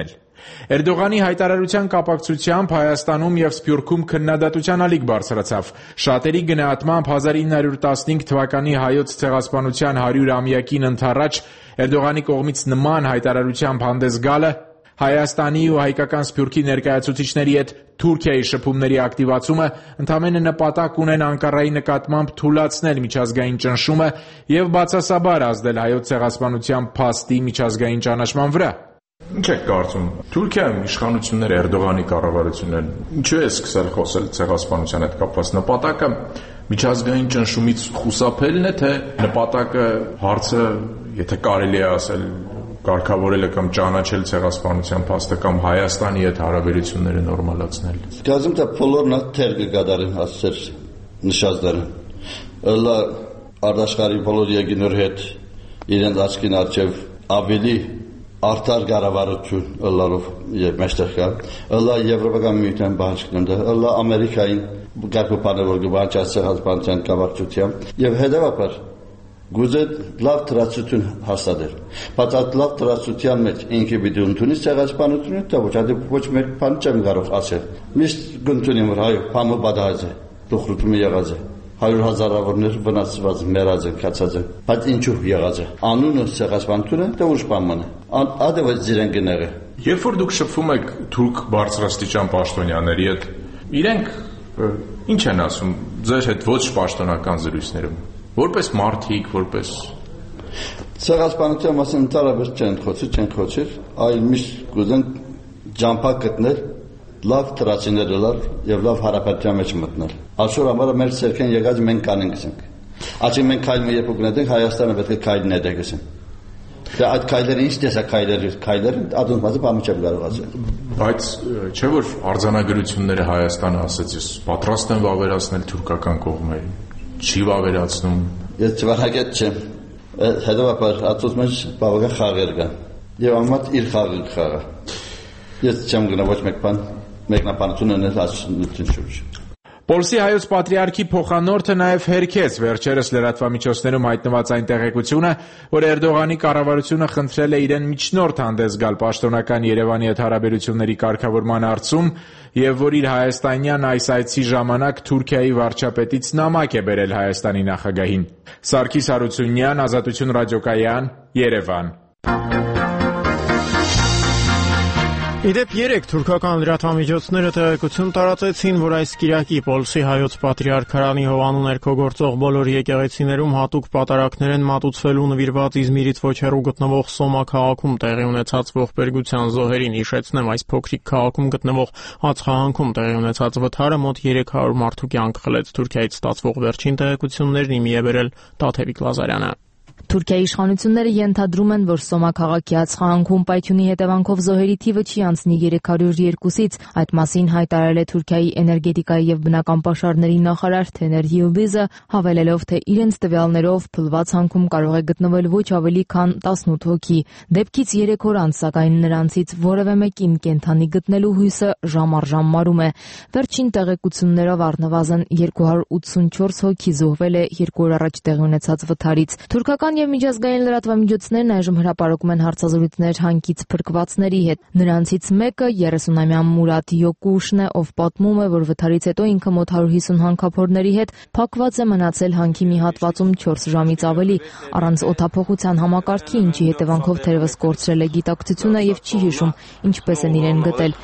[SPEAKER 8] Էրդողանի հայտարարության կապակցությամբ Հայաստանում եւ Սփյուռքում քննադատության ալիք բարձրացավ։ Շատերի գնահատմամբ հազար ինը հարյուր տասնհինգ թվականի հայոց ցեղասպանության հարյուրամյակին ընդառաջ Էրդողանի կողմից նման հայտարարությամբ հանդես գալը Հայաստանի ու հայկական Սփյուռքի ներկայացուցիչների հետ Թուրքիայի շփումների ակտիվացումը ընդամենը նպատակ ունեն Անկարայի նկատմամբ թուլացնել միջազգային ճնշումը եւ բացասաբար ազդել հայոց ցեղասպանության փաստի միջազգային ճանաչման վրա։
[SPEAKER 17] Ինչ եք կարծում, Թուրքիայում իշխանությունները Էրդողանի կառավարությունն ինչու է սկսել խոսել ցեղասպանության հետ կապված նպատակը միջազգային ճնշումից խուսափելն է, թե նպատակը հարցը, եթե կարելի է ասել, կարգավորելը կամ ճանաչել ցեղասպանության փաստը կամ Հայաստանի հետ հարաբերությունները նորմալացնել։
[SPEAKER 21] Գազում թե բոլորն թեր կգադարեն ասել նշածները։ Լա արդաշարի բոլոր եկինոր հետ իրենց աչքին առջև ավելի արդար կառավարություն ըլլալով եւ մեջտեղ կա ըլլա Եվրոպական միության բաժնեն դա ըլլա Ամերիկային գարկոպանը որ գբաճա ցեղասպանության կապակցությամբ եւ հետեւաբար գուզե լավ տրացություն հաստատել բայց այդ լավ տրացության մեջ ինքը պիտի ընդունի ցեղասպանությունը դա ոչ այդ ոչ մեկ բան չեմ կարող ասել միշտ գտնի որ այո փամը բադազե դուխրուտը եղած է հարյուր հազարավորներ վնասված մեռած են կացած են բայց ինչու եղած է անունը ցեղասպանությունը դա ուշ բան է ադեվը ձիրեն գները
[SPEAKER 17] երբ որ դուք շփվում եք թուրք բարձրաստիճան պաշտոնյաների հետ իրենք ինչ են ասում ձեր հետ ոչ պաշտոնական զրույցներում որպես մարդիկ որպես
[SPEAKER 21] ցեղասպանության մասին ընդհանրապես չեն խոսի չեն խոսի այլ միշտ գուզեն ջամփա գտնել լավ տրացիներ լավ եւ լավ հարաբերության մեջ մտնել այսօր ամառը մեր ցերքեն եկած մենք կանենք ասենք աչի մենք քայլը երբ ուգնենք Հայաստանը պետք է քայլն է դեգեսեն դա այդ քայլերը ինչ տեսակ քայլեր քայլեր ադոնմազը բամը չեմ կարող ասել
[SPEAKER 17] բայց չէ որ արձանագրությունները Հայաստանը ասեց ես պատրաստ եմ վավերացնել թուրքական կողմերը չի վավերացնում
[SPEAKER 21] ես չվարագետ չեմ հետևաբար ածոց մեջ բավական խաղեր կան եւ ամատ իր խաղը խաղը ես չեմ գնա ոչ մեկ բան մեկնաբանություն ունել ասնություն շուրջ
[SPEAKER 8] Պոլսի հայոց պատրիարքի փոխանորդը նաև հերքեց վերջերս լրատվամիջոցներում հայտնված այն տեղեկությունը, որ Էրդողանի կառավարությունը խնդրել է իրեն միջնորդ հանդես գալ պաշտոնական Երևանի հետ հարաբերությունների կարգավորման հարցում եւ որ իր հայաստանյան այս այցի ժամանակ Թուրքիայի վարչապետից նամակ է բերել Հայաստանի նախագահին։ Սարգիս Հարությունյան, Ազատություն ռադիոկայան, Երևան։
[SPEAKER 1] Իդեպ երեք թուրքական լրատվամիջոցները տեղեկություն տարածեցին, որ այս կիրակի Պոլսի հայոց պատրիարքարանի հովանու ներքո գործող բոլոր եկեղեցիներում հատուկ պատարակներ են մատուցվելու նվիրված Իզմիրից ոչ հեռու գտնվող Սոմա քաղաքում տեղի ունեցած ողբերգության զոհերին։ Հիշեցնեմ, այս փոքրիկ քաղաքում գտնվող Ածխահանքում տեղի ունեցած վթարը մոտ երեք հարյուր մարդու կյանք խլեց։ Թուրքիայից ստացվող վերջին տեղեկություններն իմի է բերել Տաթևիկ Լազարյանը։
[SPEAKER 13] Թուրքիայի իշխանությունները ենթադրում են, որ Սոմա քաղաքի Ածխահանքում պայթյունի հետևանքով զոհերի թիվը չի անցնի երեք հարյուր երկուսից։ Այդ մասին հայտարարել է Թուրքիայի էներգետիկայի եւ բնական պաշարների նախարար Թեներ Յուլդիզը, հավելելով, թե իրենց տվյալներով փլված հանքում կարող է գտնվել ոչ ավելի քան տասնութ հոգի։ Դեպքից երեք օր անց, սակայն նրանցից որևէ մեկին կենթանի գտնելու հույսը ժամ առ ժամ մարում է։ Վերջին տեղեկություններով առնվազն երկու հարյուր ութսունչորս հոգի զոհվել է երկու օր առաջ տեղի ունեցած վթարից։ Թուրքական եւ միջազգային լրատվամիջոցներն այժմ հրապարակում են հարցազրույցներ հանքից փրկվածների հետ։ Նրանցից մեկը երեսունամյա Մուրատ Յոկուշն է, ով պատմում է, որ վթարից հետո ինքը մոտ հարյուր հիսուն հանքափորների հետ փակված է մնացել հանքի մի հատվածում չորս ժամից ավելի, առանց օդափոխության համակարգի, ինչի հետևանքով թերևս կորցրել է գիտակցությունը եւ չի հիշում ինչպես են իրեն գտել։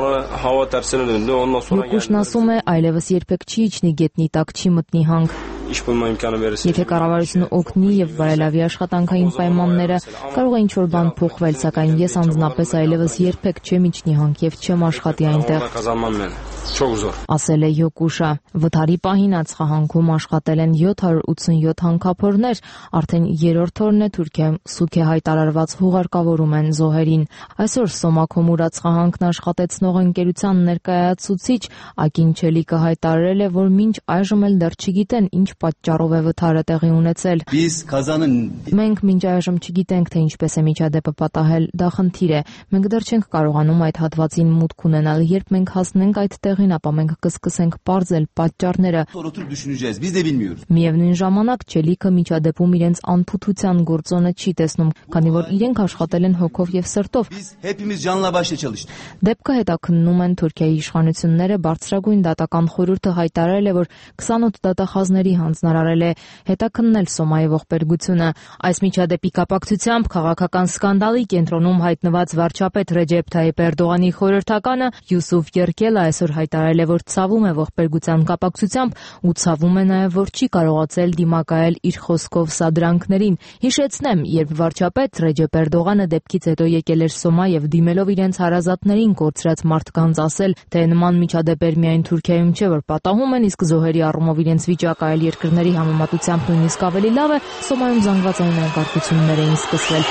[SPEAKER 13] Յոկուշն ասում է, այլևս երբեք չի իջնի գետնի տակ, չի մտնի հանք։ Եթե կառավարությունը օգնի եւ բարելավի աշխատանքային պայմանները, կարող է ինչ-որ բան փոխվել, սակայն ես անձնապես այլևս երբեք չեմ իջնի հանք եւ չեմ աշխատի այնտեղ, ասել է Յոկուշը։ Վթարի պահին Ածխահանքում աշխատել են յոթ հարյուր ութսունյոթ հանքափորներ, արդեն երրորդ օրն է Թուրքիայում սուգ է հայտարարված հուղարկավորում են զոհերին։ Այսօր Սոմա Քոմուր Ածխահանքն աշխատեցնող ընկերության ներկայացուցիչ Ակին Չելիկը հայտարարել է, որ մինչ այժմ էլ դեռ չգիտեն ինչ պատճառով է վթարը տեղի ունեցել։ Մենք մինչ այժմ չգիտենք, թե ինչպես է միջադեպը պատահել, դա խնդիր է։ Մենք դեռ չենք կարողանում այդ հատվածին մուտք ունենալ, երբ մենք հասնենք այդտեղ տեղին, ապա մենք կսկսենք պարզել պատճառները։ Միևնույն ժամանակ Չելիքը միջադեպում իրենց անփութության գործոնը չի տեսնում, քանի որ իրենք աշխատել են հոգով եւ սրտով։ Դեպքը հետաքննում են Թուրքիայի իշխանությունները, բարձրագույն դատական խորհուրդը հայտարարել է, որ քսանութ դատախազների հանձնարարել է հետաքննել Սոմայի ողբերգությունը։ Այս միջադեպի կապակցությամբ քաղաքական սկանդալի կենտրոնում հայտնված վարչապետ Ռեջեփ Թայիփ Էրդողանի խորհրդականը Յուսուֆ Երկելը այսօր հայտարարել է, որ ցավում է ողբերգության կապակցությամբ ու ցավում է նաև, որ չի կարողացել դիմակայել իր խոսքով սադրանքներին։ Հիշեցնեմ, երբ վարչապետ Ռեջեփ Էրդողանը դեպքից հետո եկել էր Սոմա եւ դիմելով իրենց հարազատներին կորցրած մարդկանց ասել, թե նման միջադեպեր միայն Թուրքիայում չէ, որ պատահում են, իսկ զոհերի առումով իրենց վիճակը այլ երկրների համեմատությամբ նույնիսկ ավելի լավ է, Սոմայում զանգվածային անկարգություններ էին սկսվել։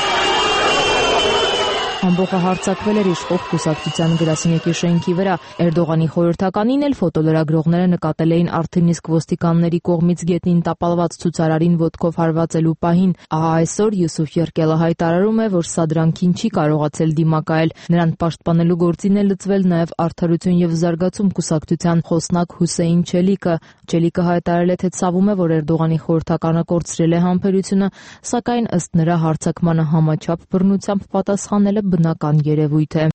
[SPEAKER 13] Ամբողջը հարձակվել էր իշխող կուսակցության գրասենյակի շենքի վրա։ Էրդողանի խորհրդականին էլ ֆոտոլրագրողները նկատել էին արդեն իսկ ոստիկանների կողմից գետնին տապալված ցուցարարին ոտքով հարվածելու պահին։ Ահա այսօր Յուսուֆ Երկելը հայտարարում է, որ սադրանքին չի կարողացել դիմակայել։ Նրան պաշտպանելու գործին է լծվել նաև Արդարություն եւ զարգացում կուսակցության խոսնակ Հուսեյն Չելիկը։ Չելիկը հայտարարել է, թե ցավում է, որ Էրդողանի խորհրդականը կորցրել է համբերությունը, սակայն ըստ նրա հարձակմանը համաչափ բռնությամբ պատասխանելը բնական երևույթ է։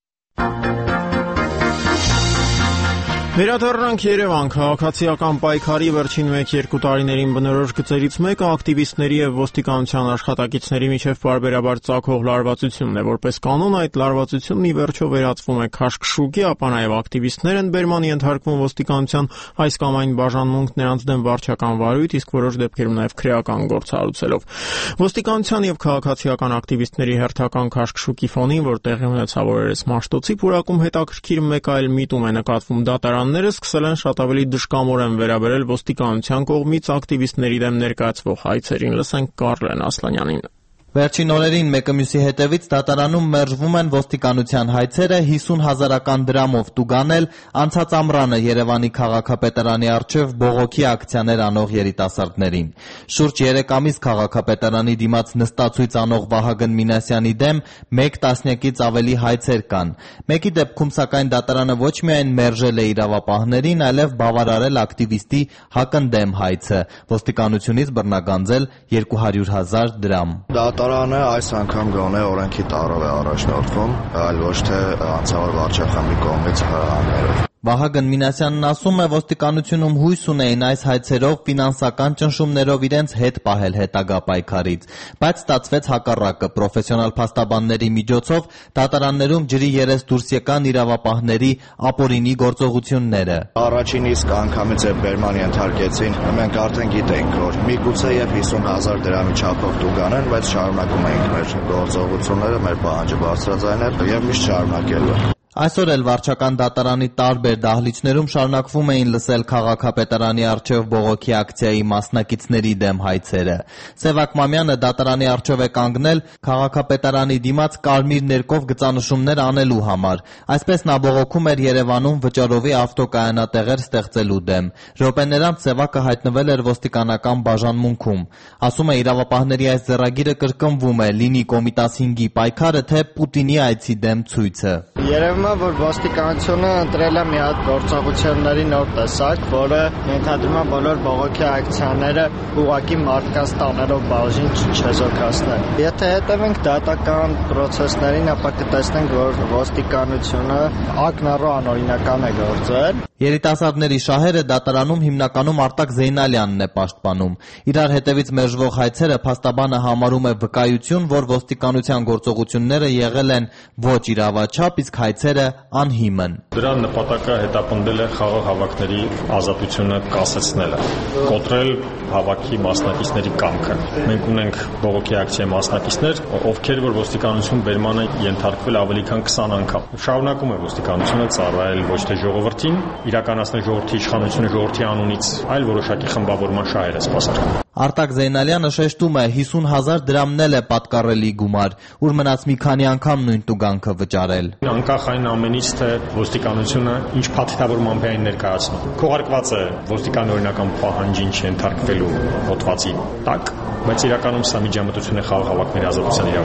[SPEAKER 1] Վերադառնանք Երևան։ Քաղաքացիական պայքարի վերջին մեկ-երկու տարիներին բնորոշ գծերից մեկը ակտիվիստների եւ ոստիկանության աշխատակիցների միջև պարբերաբար ծագող լարվածությունն է։ Որպես կանոն այդ լարվածությունն ի վերջո վերածվում է քաշքշուկի, ապա նաեւ ակտիվիստներ են բերման ենթարկվում ոստիկանության այս կամ այն բաժանմունք նրանց դեմ վարչական վարույթ, իսկ որոշ դեպքերում նաեւ քրեական գործառույթելով։ Ոստիկանության եւ քաղաքացիական ակտիվիստների հերթական քաշքշուկի ֆոնին, որ տեղի ունեցավ օրերս Մաշտոցի փորակում, հետաքրքիր մեկ այլ միտում է նկատվում դատարան Ները սկսել են շատ ավելի դժկամորեն վերաբերել ոստիկանության կողմից ակտիվիստների դեմ ներկայացվող հայցերին։ Լսենք Կարլեն Ասլանյանին։
[SPEAKER 2] Վերջին օրերին մեկը մյուսի հետևից դատարանում մերժվում են ոստիկանության հայցերը հիսուն հազարական դրամով տուգանել անցած ամռանը Երևանի քաղաքապետարանի առջև բողոքի ակցիաներ անող երիտասարդներին։ Շուրջ երեք ամիս քաղաքապետարանի դիմաց նստացույց անող Վահագն Մինասյանի դեմ մեկ տասնյակից ավելի հայցեր կան։ Մեկի դեպքում սակայն դատարանը ոչ միայն մերժել է իրավապահներին, այլև բավարարել ակտիվիստի հակընդդեմ հայցը, ոստիկանությունից բռնագանձել երկու հարյուր հազար դրամ։
[SPEAKER 22] Դատարանը այս անգամ գոնե օրենքի տառով է առաջնորդվում, այլ ոչ թե անձնավոր վարչախմբի կողմից հրահանգներով։
[SPEAKER 2] Վահագն Մինասյանն ասում է, ոստիկանությունում հույս ունեին այս հայցերով ֆինանսական ճնշումներով իրենց հետ պահել հետագա պայքարից, բայց ստացվեց հակառակը։ Պրոֆեսիոնալ փաստաբանների միջոցով դատարաններում ջրի երես դուրս եկան իրավապահների ապօրինի գործողությունները։
[SPEAKER 22] Առաջին իսկ անգամից է բերման ենթարկեցին, մենք արդեն գիտենք, որ միգուցե եւ հիսուն հազար դրամի չափով տուգանեն, բայց շարունակում ենք մեր գործողությունները, մեր պահանջը բարձրաձայնել եւ միշտ շարունակելու։
[SPEAKER 2] Այսօր էլ վարչական դատարանի տարբեր դահլիճներում շարունակվում էին լսել քաղաքապետարանի առջև բողոքի ակցիայի մասնակիցների դեմ հայցերը։ Սևակ Մամյանը դատարանի առջև է կանգնել քաղաքապետարանի դիմաց կարմիր ներկով գծանշումներ անելու համար։ Այսպես նա բողոքում էր Երևանում վճարովի ավտոկայանատեղեր ստեղծելու դեմ։ Րոպեներ անց Սևակը հայտնվել էր ոստիկանական բաժանմունքում։ Ասում է, իրավապահների այս ձեռագիրը կրկնվում է լինի Կոմիտաս հինգի պայքարը, թե Պուտինի այցի դեմ ցույցը։
[SPEAKER 23] Որ ոստիկանությունը ընտրել է մի հատ գործողությունների նոր տեսակ, որը ենթադրում է բոլոր բողոքի ակցիաները ուղղակի մարդկանց տաներով բաժին չեզոքացնել։ Եթե հետևենք դատական պրոցեսներին, ապա կտեսնենք, որ ոստիկանությունը ակնառու անօրինական է գործել։
[SPEAKER 2] Երիտասարդների շահերը դատարանում հիմնականում Արտակ Զեյնալյանն է պաշտպանում։ Իրար հետևից մերժվող հայցերը փաստաբանը համարում է վկայություն, որ ոստիկանության գործողությունները եղել են ոչ իրավաչափ, իսկ հայցերը անհիմն։
[SPEAKER 24] Դրա նպատակը հետապնդել է խաղաղ հավաքների ազատությունը կասեցնելը, կոտրել հավաքի մասնակիցների կամքը։ Մենք ունենք բողոքի ակցիայի մասնակիցներ, ովքեր որ ոստիկանություն բերման են ենթարկվել ավելի քան քսան անգամ։ Շարունակում է ոստիկանությունը ծառայել ոչ թե ժողովրդին, իրականացնել ժողովրդի իշխանությունը ժողովրդի անունից, այլ որոշակի խմբավորման շահեր է սպասարկում։
[SPEAKER 2] Արտակ Զեյնալյանը շեշտում է, հիսուն հազար դրամն էլ է պատկառելի գումար, ուր մնաց մի քանի անգամ նույն տուգանքը վճարել։
[SPEAKER 24] Անկախ այն ամենից, թե ոստիկանությունը ինչ փաթեթավորմամբ է այն ներկայացնում։ Քողարկված է ոստիկանի օրինական պահանջին չենթարկվելու հոդվածի տակ, բայց իրականում սա միջամտություն է խաղաղ հավաքների ազատության իրավունքի։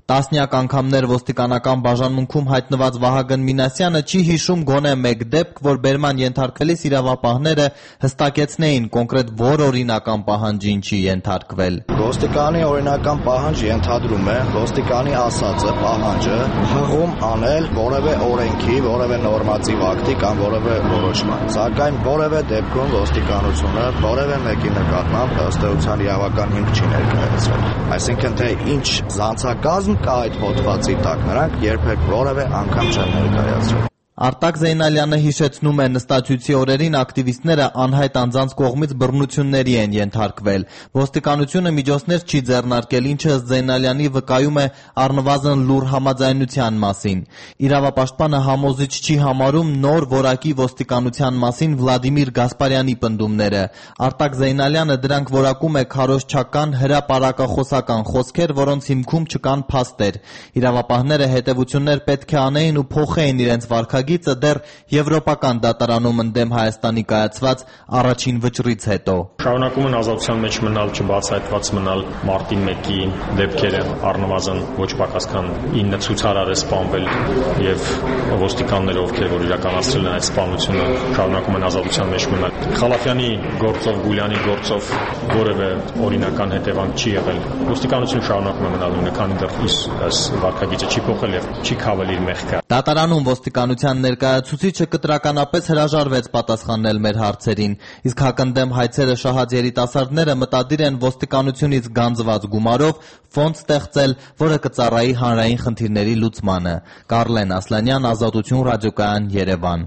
[SPEAKER 2] Տասնյակ անգամներ ոստիկանական բաժանմունքում հայտնված Վահագն Մինասյանը չի հիշում գոնե մեկ դեպք, որ բերման ենթարկվելիս իրավապահները հստակեցնեին կոնկրետ որ օրինական պահանջին չի ենթարկվել։
[SPEAKER 22] Ոստիկանի օրինական պահանջ ենթադրում է ոստիկանի ասածը, պահանջը հղում անել որևէ օրենքի, որևէ նորմատիվ ակտի կամ որևէ որոշման։ Սակայն որևէ դեպքում ոստիկանությունը որևէ մեկի նկատմամբ ըստ էության իրավական հիմք չի ներկայացրել։ Այսինքն թե ինչ զանցակազմ կա այդ հոդվածի տակ, նրանք երբեք որևէ անգամ չեն ներկայացրել։
[SPEAKER 2] Արտակ Զեյնալյանը հիշեցնում է նստացույցի օրերին ակտիվիստները անհայտ անձանց կողմից բռնությունների են ենթարկվել։ Ոստիկանությունը միջոցներ չի ձեռնարկել, ինչը ըստ Զեյնալյանի վկայում է առնվազն լուռ համաձայնության մասին։ Իրավապաշտպանը համոզիչ չի համարում նոր որակի ոստիկանության մասին Վլադիմիր Գասպարյանի պնդումները։ Արտակ Զեյնալյանը դրանք որակում է քարոզչական հրապարակախոսական խոսքեր, որոնց հիմքում չկան փաստեր։ Իրավապահները հետևություններ պետք է անեին ու փոխեին իրենց վարքագիծը դեռ եվրոպական դատարանում ընդդեմ Հայաստանի կայացված առաջին վճռից հետո։
[SPEAKER 24] Շարունակում են ազատության մեջ մնալ, չբացահայտված մնալ մարտի մեկի դեպքերը, առնվազն ոչ պակաս քան ինը ցուցարար է սպանվել եւ ոստիկանները, ովքեր որ իրականացրել են այդ սպանությունը, շարունակում են ազատության մեջ մնալ։ Խալափյանի գործով, Գուլյանի գործով որևէ օրինական հետևանք չի եղել։ Ոստիկանությունը շարունակում է մնալ նույնը, քանի դեռ այս վարքագիծը չի փոխել եւ չի քավել իր մեղքը։
[SPEAKER 2] Դատարանում ոստիկանության ներկայացուցիչը կտրականապես հրաժարվեց պատասխանել մեր հարցերին, իսկ հակընդդեմ հայցերը շահած երիտասարդները մտադիր են ոստիկանությունից գանձված գումարով ֆոնդ ստեղծել, որը կծառայի հանրային խնդիրների լուծմանը։ Կարլեն Ասլանյան, Ազատություն ռադիոկայան, Երևան։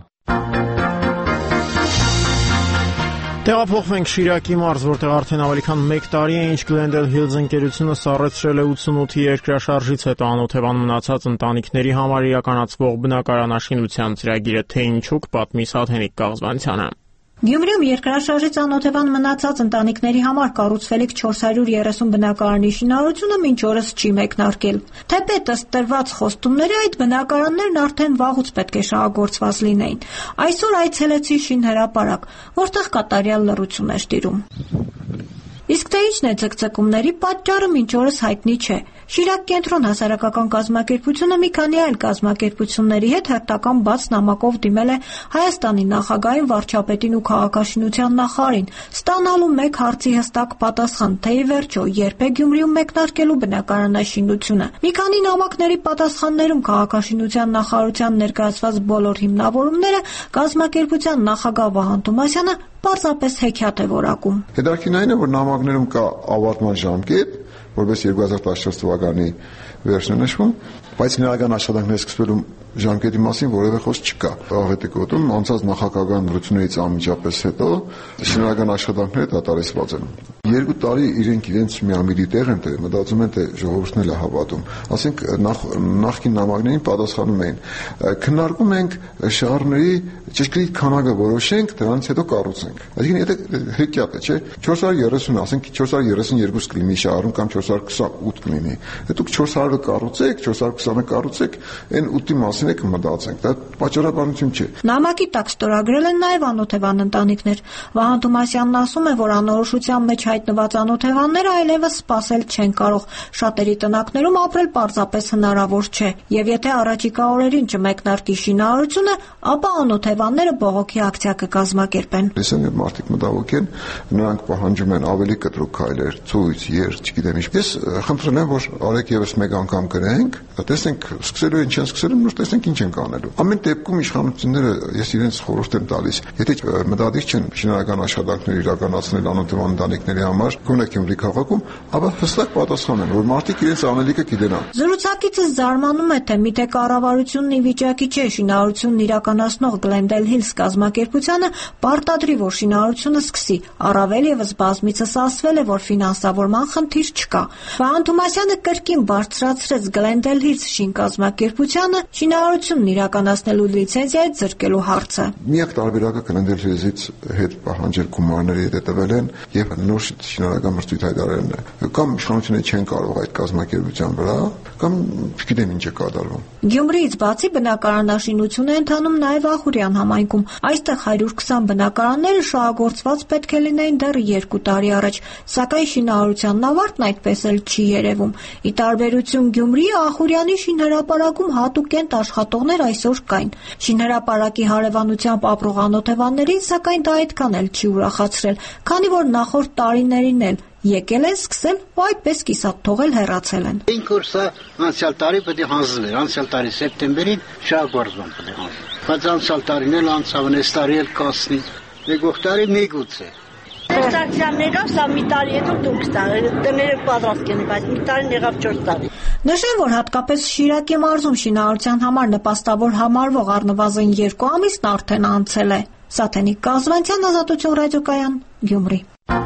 [SPEAKER 1] Տեղափոխվենք Շիրակի մարզ, որտեղ արդեն ավելի քան մեկ տարի է, ինչ Glendale Hills ընկերությունը սառեցրել է ութսունութի երկրաշարժից հետո անօթևան մնացած ընտանիքների համար իրականացվող բնակարանաշինության ծրագիրը, թե ինչու կպատմի Սաթենիկ Կաղզվանցյանը։
[SPEAKER 4] Գյումրիում երկրաշարժից անօթևան մնացած ընտանիքների համար կառուցվելիք չորս հարյուր երեսուն բնակարանի շինարարությունը մինչ օրս չի մեկնարկել։ Թեպետ ըստ տրված խոստումների այդ բնակարաններն արդեն վաղուց պետք է շահագործված լինեին։ Այսօր այցելեցի շինհրապարակ, որտեղ կատարյալ լռություն էր տիրում։ Իսկ թե ինչն է ցկցկումների պատճառը մինչ օրս հայտնի չէ։ Շիրակ կենտրոն հասարակական կազմակերպությունը մի քանի այլ կազմակերպությունների հետ հերթական բաց նամակով դիմել է Հայաստանի նախագահին, վարչապետին ու քաղաքաշինության նախարարին, ստանալու մեկ հարցի հստակ պատասխան, թե ի վերջո երբ է Գյումրիում մեկնարկելու բնակարանաշինությունը։ Մի քանի նամակների պատասխաններում քաղաքաշինության նախարարության ներկայացված բոլոր հիմնավորումները կազմակերպության նախագահ Վահան Թոմասյանը պարզապես հեքիաթ է որակում։
[SPEAKER 5] Հետաքրքրին այն է, որ նամակներում կա ավարտման ժամկետ, որպես երկու հազար տասնչորս թվականի վերջն է նշվում, բայց ներական աշխատանքները սկսվելու ժամկետի մասին որևէ խոսք չկա։ Աղետի գոտում անցած նախագահական ընտրություններից անմիջապես հետո շինարարական աշխատանքները դադարեցված են։ Երկու տարի իրենք իրենց միամիտի տեղ են տվել, մտածում են թե ժողովուրդն էլ է հավատում։ Ասենք նախ նախկին նամակներին պատասխանում էին։ Քննարկում ենք շահառուների ճշգրիտ քանակը որոշենք, դրանից հետո կառուցենք։ Այսինքն եթե հեքիաթ է, չէ՞, չորս հարյուր երեսուն, ասենք չորս հարյուր երեսունյոթ կլինի շահառուն կամ չորս հարյուր քսանութ կլինի։ Հետո չորս հարյուրը կառուցեք, չորս հարյուր քսանը կառուցեք, այն ութի մասին եք մտածենք, դա պատճառաբանություն չէ։
[SPEAKER 4] Նամակի տակ ստորագրել են նաև անօթևան ընտանիքներ։ Վահան Թոմասյանն ասում է, որ անորոշության մեջ հայտնված անօթևանները այլևս սпасել չեն կարող։ Շատերի տնակներում ապրել պարզապես հնարավոր չէ, եւ եթե առաջիկա օրերին չմեկնարկի շինարարությունը, ապա անօթևանները բողոքի ակցիա կկազմակերպեն։
[SPEAKER 5] Լսեմ, եւ մարդիկ մտավոք են, նրանք պահանջում են ավելի կտրուկ քայլեր, ցույց, երթ, չգիտեմ ինչ։ Ես խնդրել եմ, որ արեք եւս մեկ անգամ գրենք, տեսնենք սկսելու են, չեն սկսելու, նոր տեսնենք ինչ են կանելու։ Ամեն դեպքում իշխանությունները ես իրենց խորհուրդ եմ տալիս, եթե մտադիր չեն շինարարական աշխատանքներ իրականացնել անօթևան ընտանիքների համար, գոնե Գյումրի քաղաքում, ապա հստակ պատասխան են, որ մարդիկ իրենց անելիքը գիտենան։
[SPEAKER 4] Զրուցակիցս զարմանում է, թե միթե կառավարությունն ի վիճակի չէ շինարարությունն իրականացնող Glendale Hills կազմակերպությանը պարտադրի, որ շինարարությունը սկսի, առավել եւս բազմիցս ասվել է, որ ֆինանսավորման խնդիր չկա։ Վահան Թոմասյանը կրկին բարձրացրեց Glendale Hills Գյումրիից շին կազմակերպությանը շինարարությունն իրականացնելու լիցենզիայի զրկելու հարցը։
[SPEAKER 5] Միակ տարբերակը Կննդելֆեզից հետ պահանջել գումարների հետ տվել են եւ նոր շինարարական մրցույթ հայտարարելն է։ Կամ իշխանությունները չեն կարող այդ կազմակերպության վրա, կամ չգիտեմ ինչ է կատարվում։
[SPEAKER 4] Գյումրիից բացի բնակարանաշինություն է ընթանում նաև Ախուրյան համայնքում։ Այստեղ հարյուր քսան բնակարանները շահագործված պետք է լինեին դեռ երկու տարի առաջ, սակայն շինարարության ավարտն այդպես էլ չի երևում։ Ի տարբերություն Գյումրիի, Ախուրյանի շինհրապարակում հատուկենտ աշխատողներ այսօր կային։ Շինհրապարակի հարևանությամբ ապրող անօթևաններին սակայն դա այդքան էլ չի ուրախացրել, քանի որ նախորդ տարիներին էլ եկել են, սկսել ու այդպես կիսատ թողել հեռացել են։
[SPEAKER 3] Ինք որ սա անցյալ տարի պետք է հանձնվեր, անցյալ տարի սեպտեմբերին շահագործման պետք է հանձնվեր։ Բայց անցյալ տարին էլ անցավ, այս տարի էլ կասնի, եկող տարի միգուցե։
[SPEAKER 6] Ստացիաներով սա մի տարի հետո դուրս տան, տները պատրաստ կեն, բայց մի տարին եղավ չորս տարի։
[SPEAKER 4] Նշեմ, որ հատկապես Շիրակի մարզում շինարարության համար նպաստավոր համարվող առնվազն երկու ամիսն արդեն անցել է։ Սաթենիկ Կազվանցյան, Ազատություն ռադիոկայան, Գյումրի։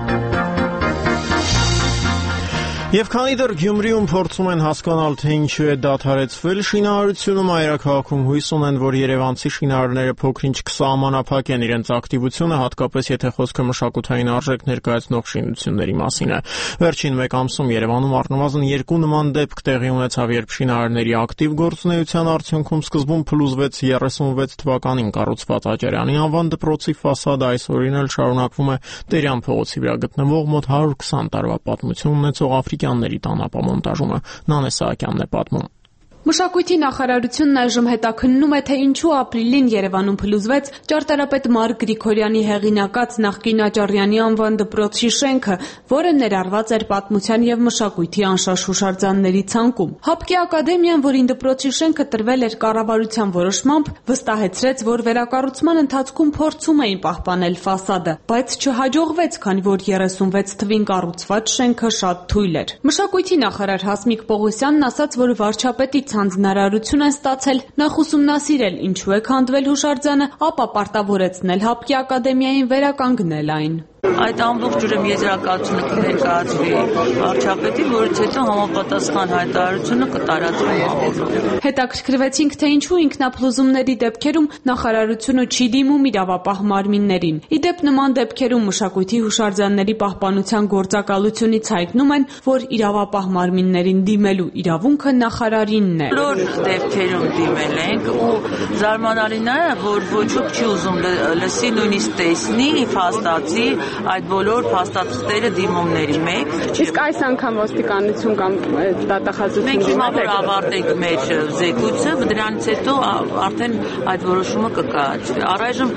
[SPEAKER 1] Եվ քանի դեռ Գյումրիում փորձում են հասկանալ, թե ինչու է դադարեցվել շինարարությունը, մայրաքաղաքում հույս ունեն, որ երևանցի շինարարները փոքր-ինչ կսահմանափակեն իրենց ակտիվությունը, հատկապես եթե խոսքը մշակութային արժեք ներկայացնող շինությունների մասին է։ Վերջին մեկ ամսում Երևանում առնվազն երկու նման դեպք տեղի ունեցավ, երբ շինարարների ակտիվ գործունեության արդյունքում սկզբում փլուզվեց երեսունվեց թվականին կառուցված Աճարյանի անվան դպրոցի ֆասադը, այսօրին էլ շարունակվում է Տերյան փողոցի վրա գտնվող մոտ հարյուր քսան տարվա պատմություն ունեցող Աֆրիկյանների տան ապամոնտաժումը։ Նանե Սահակյանն է պատմում։
[SPEAKER 7] Մշակույթի նախարարությունն այժմ հետաքննում է, թե ինչու ապրիլին Երևանում փլուզվեց ճարտարապետ Մարկ Գրիգորյանի հեղինակած նախկին Աճարյանի անվան դպրոցի շենքը, որը ներառված էր պատմության եւ մշակույթի անշարժ հուշարձանների ցանկում։ Հապկի ակադեմիան, որին դպրոցի շենքը տրվել էր կառավարության որոշմամբ, վստահեցրեց, որ վերակառուցման ընթացքում փորձում էին պահպանել ֆասադը, բայց չհաջողվեց, քանի որ երեսունվեց թվին կառուցված շենքը շատ թույլ էր։ Մշակույթի նախարար Հասմիկ Պողոսյանն ասաց, որ վարչապետի հանձնարարություն են ստացել նախ ուսումնասիրել ինչու է քանդվել հուշարձանը, ապա պարտավորեցնել Հապկի ակադեմիային վերականգնել այն։
[SPEAKER 10] Այդ ամբողջ ուրեմն եզրակացությունը կներկայացվի վարչապետին, որից հետո համապատասխան հայտարարությունը կտարածվի մամուլում։
[SPEAKER 7] Հետաքրքրվեցինք, թե ինչու ինքնափլուզումների դեպքերում նախարարությունը չի դիմում իրավապահ մարմիններին։ Ի դեպ, նման դեպքերում մշակույթի հուշարձանների պահպանության գործակալությունից հայտնում են, որ իրավապահ մարմիններին դիմելու իրավունքը նախարարինն է։
[SPEAKER 10] Բոլոր դեպքերում դիմել ենք ու զարմանալին է, որ ոչ ոք չի ուզում լսի, նույնիսկ տեսնի փաստացի այդ բոլոր փաստաթղթերը դիմումների մեկ։
[SPEAKER 7] Իսկ այս անգամ ոստիկանություն կամ դատախազություն
[SPEAKER 10] մենք հիմա որ ավարտենք մեր զեկույցը, դրանից հետո արդեն այդ որոշումը կկայացվի։ Առայժմ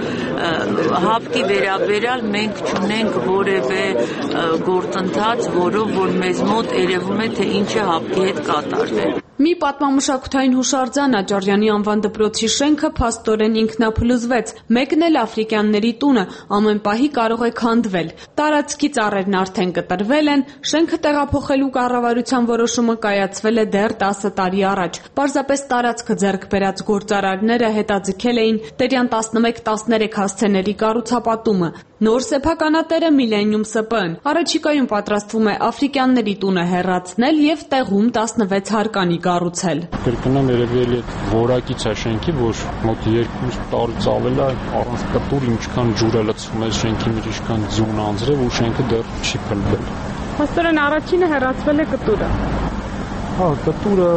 [SPEAKER 10] Հապկի վերաբերյալ մենք չունենք որևէ գործընթաց, որով որ մեզ մոտ երևում է, թե ինչ է Հապկի հետ կատարվել։
[SPEAKER 7] Մի պատմամշակութային հուշարձան Աճարյանի անվան դպրոցի շենքը փաստորեն ինքնափլուզվեց, մեկն էլ Աֆրիկյանների տունը ամեն պահի կարող է քանդվել։ Տարածքի ծառերն արդեն կտրվել են, շենքը տեղափոխելու կառավարության որոշումը կայացվել է դեռ տասը տարի առաջ։ Պարզապես տարածքը ձեռք բերած գործարարները հետաձգել էին Տերյան տասնմեկ տասներեք հասցեների կառուցապատումը։ Նոր սեփականատերը Միլենիում Ս Պ Ն առաջիկայում պատրաստվում է Աֆրիկյանների տունը հեռացնել եւ տեղում տասնվեց հարկանի կառուցել։
[SPEAKER 24] Կրկնեմ, երևի էլի այդ որակից է շենքի, որ մոտ երկու տարուց ավել է առանց կտուր, ինչքան ջուր է լցվում է շենքի մեջ, ինչքան ձյուն անձրև ու շենքը դեռ չի փլվել։
[SPEAKER 7] Փաստորեն առաջինը հեռացվել է կտուրը։
[SPEAKER 24] Հա, կտուրը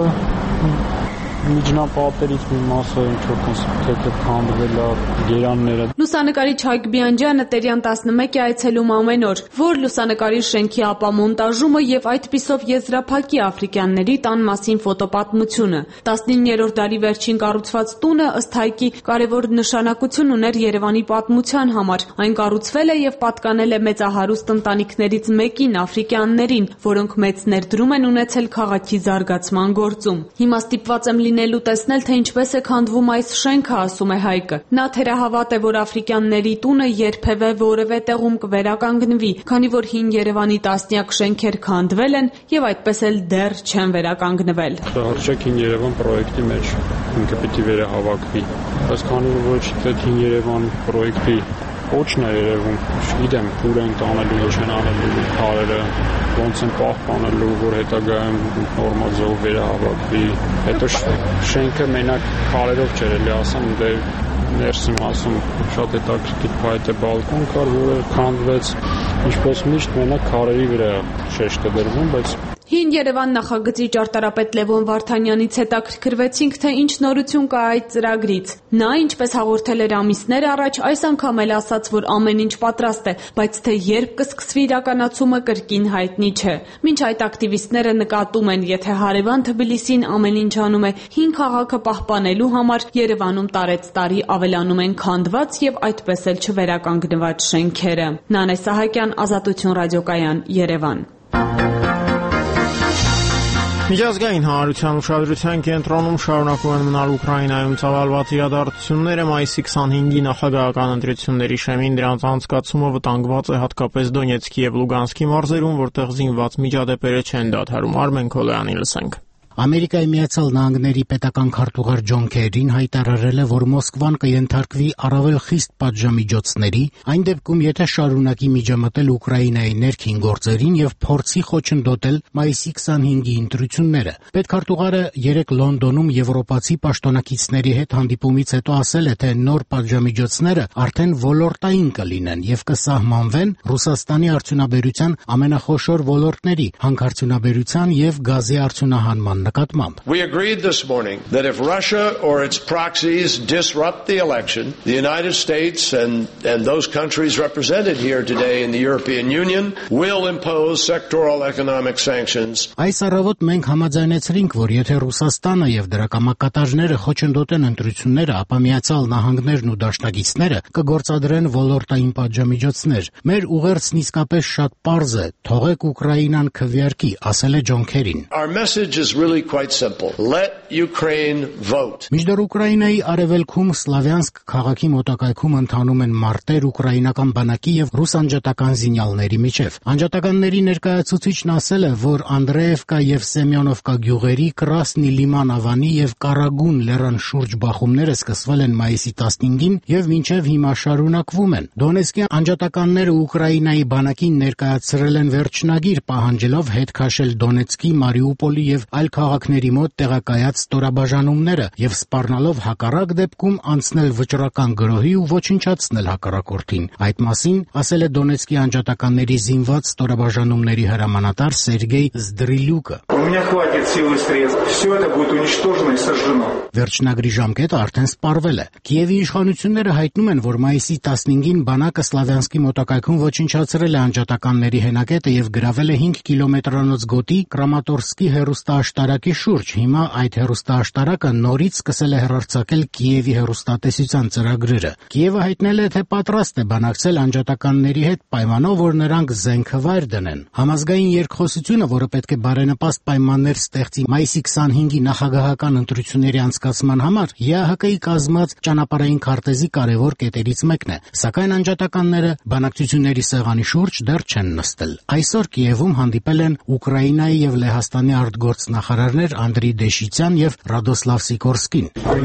[SPEAKER 24] միջնապատերից մի մասը ինչ որ կոնսեպտը քանդվել է, գերանները։
[SPEAKER 7] Լուսանկարիչ Հայկ Բիանջյանը Տերյան տասնմեկ է այցելում ամեն օր, որ լուսանկարի շենքի ապամոնտաժումը եւ այդպիսով եզրափակի աֆրիկյանների տան մասին ֆոտոպատմությունը։ տասնիններորդ դարի վերջին կառուցված տունը ըստ Հայկի կարևոր նշանակություն ուներ Երևանի պատմության համար։ Այն կառուցվել է եւ պատկանել է մեծահարուստ ընտանիքներից մեկին աֆրիկյաններին, որոնք մեծ ներդրում են ունեցել քաղաքի զարգացման գործում։ Հիմա ստիպված եմ լինելու տեսնել, թե ինչպես է քանդվում այս շենքը, ասում է Հայկը։ Նա թերահավատ է, որ աֆրիկյանների տունը երբևէ որևէ տեղում կվերականգնվի, քանի որ հին Երևանի տասնյակ շենքեր քանդվել են եւ այդպես էլ դեռ չեն վերականգնվել։
[SPEAKER 24] Հրճակ հին Երևան պրոյեկտի մեջ ինքը պիտի վերահավաքվի, բայց քանի որ ոչ այդ հին Երևան պրոյեկտի
[SPEAKER 9] Ոչն է երևում, չգիտեմ, ուր են տանելու, ինչ են անելու քարերը, ոնց են պահպանելու, որ հետագայում նորմալ զով վերահավաքվի։ Հետո շենքը մենակ քարերով չէր էլի ասեմ, դե ներսում ասում շատ հետաքրքիր փայտե բալկոն կար, որը քանդվեց, ինչպես միշտ մենակ քարերի վրա շեշտ է դրվում, բայց
[SPEAKER 7] Հին Երևան նախագծի ճարտարապետ Լևոն Վարդանյանից հետաքրքրվեցինք, թե ինչ նորություն կա այդ ծրագրից։ Նա, ինչպես հաղորդել էր ամիսներ առաջ, այս անգամ էլ ասաց, որ ամեն ինչ պատրաստ է, բայց թե երբ կսկսվի իրականացումը կրկին հայտնի չէ։ Մինչ այդ ակտիվիստները նկատում են, եթե հարևան Թբիլիսին ամեն ինչ անում է հին քաղաքը պահպանելու համար, Երևանում տարեցտարի ավելանում են քանդված եւ այդպես էլ չվերականգնված շենքերը։ Նանե Սահակյան, Ազատություն ռադիոկայան, Երևան։
[SPEAKER 1] Միջազգային հանրության ուշադրության կենտրոնում շարունակում են մնալ Ուկրաինայում ծավալված իրադարձությունները մայիսի քսանհինգի նախագահական ընտրությունների շեմին դրանց անցկացումը վտանգված է հատկապես Դոնեցկի եւ Լուգանսկի մարզերում, որտեղ զինված միջադեպերը չեն դադարում։ Արմեն Քոլյանի լսենք։
[SPEAKER 11] Ամերիկայի Միացյալ Նահանգների պետական քարտուղար Ջոն Քերին հայտարարել է, որ Մոսկվան կենթարկվի առավել խիստ պատժամիջոցների, այն դեպքում, եթե շարունակի միջամտել Ուկրաինայի ներքին գործերին եւ փորձի խոչընդոտել մայիսի քսանհինգի ընտրությունները։ Պետքարտուղարը երեկ Լոնդոնում եվրոպացի պաշտոնակիցների հետ հանդիպումից հետո ասել է, թե նոր պատժամիջոցները արդեն ոլորտային կլինեն եւ կսահմանվեն Ռուսաստանի արդյունաբերության ամենախոշոր ոլորտների՝ հանքարդյունաբերության եւ գազի արդյունահանման
[SPEAKER 12] We agreed this morning that if Russia or its proxies disrupt the election, the United States and, and those countries represented here today in the European Union will impose sectoral economic sanctions.
[SPEAKER 11] Այս առավոտ մենք համաձայնեցրինք, որ եթե Ռուսաստանը եւ դրա կամակատարները խոչընդոտեն ընտրությունները, ապա Միացյալ Նահանգներն ու դաշնակիցները կգործադրեն ոլորտային պատժամիջոցներ։ Մեր ուղերձն իսկապես շատ պարզ է՝ թողեք Ուկրաինան քվեարկի, ասել է Ջոն Քերին։
[SPEAKER 12] Our message is really quite simple. Let Ukraine vote.
[SPEAKER 11] Մինչդեռ Ուկրաինայի արևելքում Սլավյանսկ քաղաքի մոտակայքում ընթանում են մարտեր ուկրաինական բանակի եւ ռուս անջատական զինյալների միջև։ Անջատականների ներկայացուցիչն ասել է, որ Անդրեևկա եւ Սեմյոնովկա գյուղերի Կրասնի Լիման ավանի եւ Կարագուն լեռան շուրջ բախումները սկսվել են մայիսի տասնհինգին եւ մինչեւ հիմա շարունակվում են։ Դոնեցկի անջատականները Ուկրաինայի բանակին ներկայացրել են վերջնագիր պահանջելով հետ քաշել Դոնեցկի, Մարիուպոլի եւ այլ քաղաքների մոտ տեղակայած ստորաբաժանումները եւ սպառնալով հակառակ դեպքում անցնել վճռական գրոհի ու ոչնչացնել հակառակորդին։ Այդ մասին ասել է Դոնեցկի անջատականների զինված ստորաբաժանումների հրամանատար Սերգեյ Զդրիլյուկը։ Վերջնագրի ժամկետը արդեն սպառվել է։ Կիևի իշխանությունները հայտնում են, որ մայիսի տասնհինգին բանակը Սլավյանսկի մոտակայքում ոչնչացրել է անջատականների հենակետը եւ գրավել է հինգ կիլոմետրանոց գոտի Կրամատորսկի հեռուստաաշտարակի շուրջ։ Հիմա այդ հեռուստաաշտարակը նորից սկսել է հեռարձակել Կիևի հեռուստատեսության ծրագրերը։ Կիևը հայտնել է, թե պատրաստ է բանակցել անջատականների հետ պայմանով, որ նրանք զենքը վայր դնեն։ Համազգային երկխոսությունը, որը պետք է բարենպաստ պայմաններ ստեղծի մայիսի քսանհինգի նախագահական ընտրությունների անցկացման համար, ԵԱՀԿ-ի կազմած ճանապարհային քարտեզի կարևոր կետերից մեկն է, սակայն անջատականները բանակցությունների սեղանի շուրջ դեռ չեն նստել։ Այսօր Կիևում հանդիպել են Ուկրաինայի եւ Լեհաստանի արտգործնախարարներ Անդրի Դեշիցյան եւ Ռադոսլավ Սիկորսկին։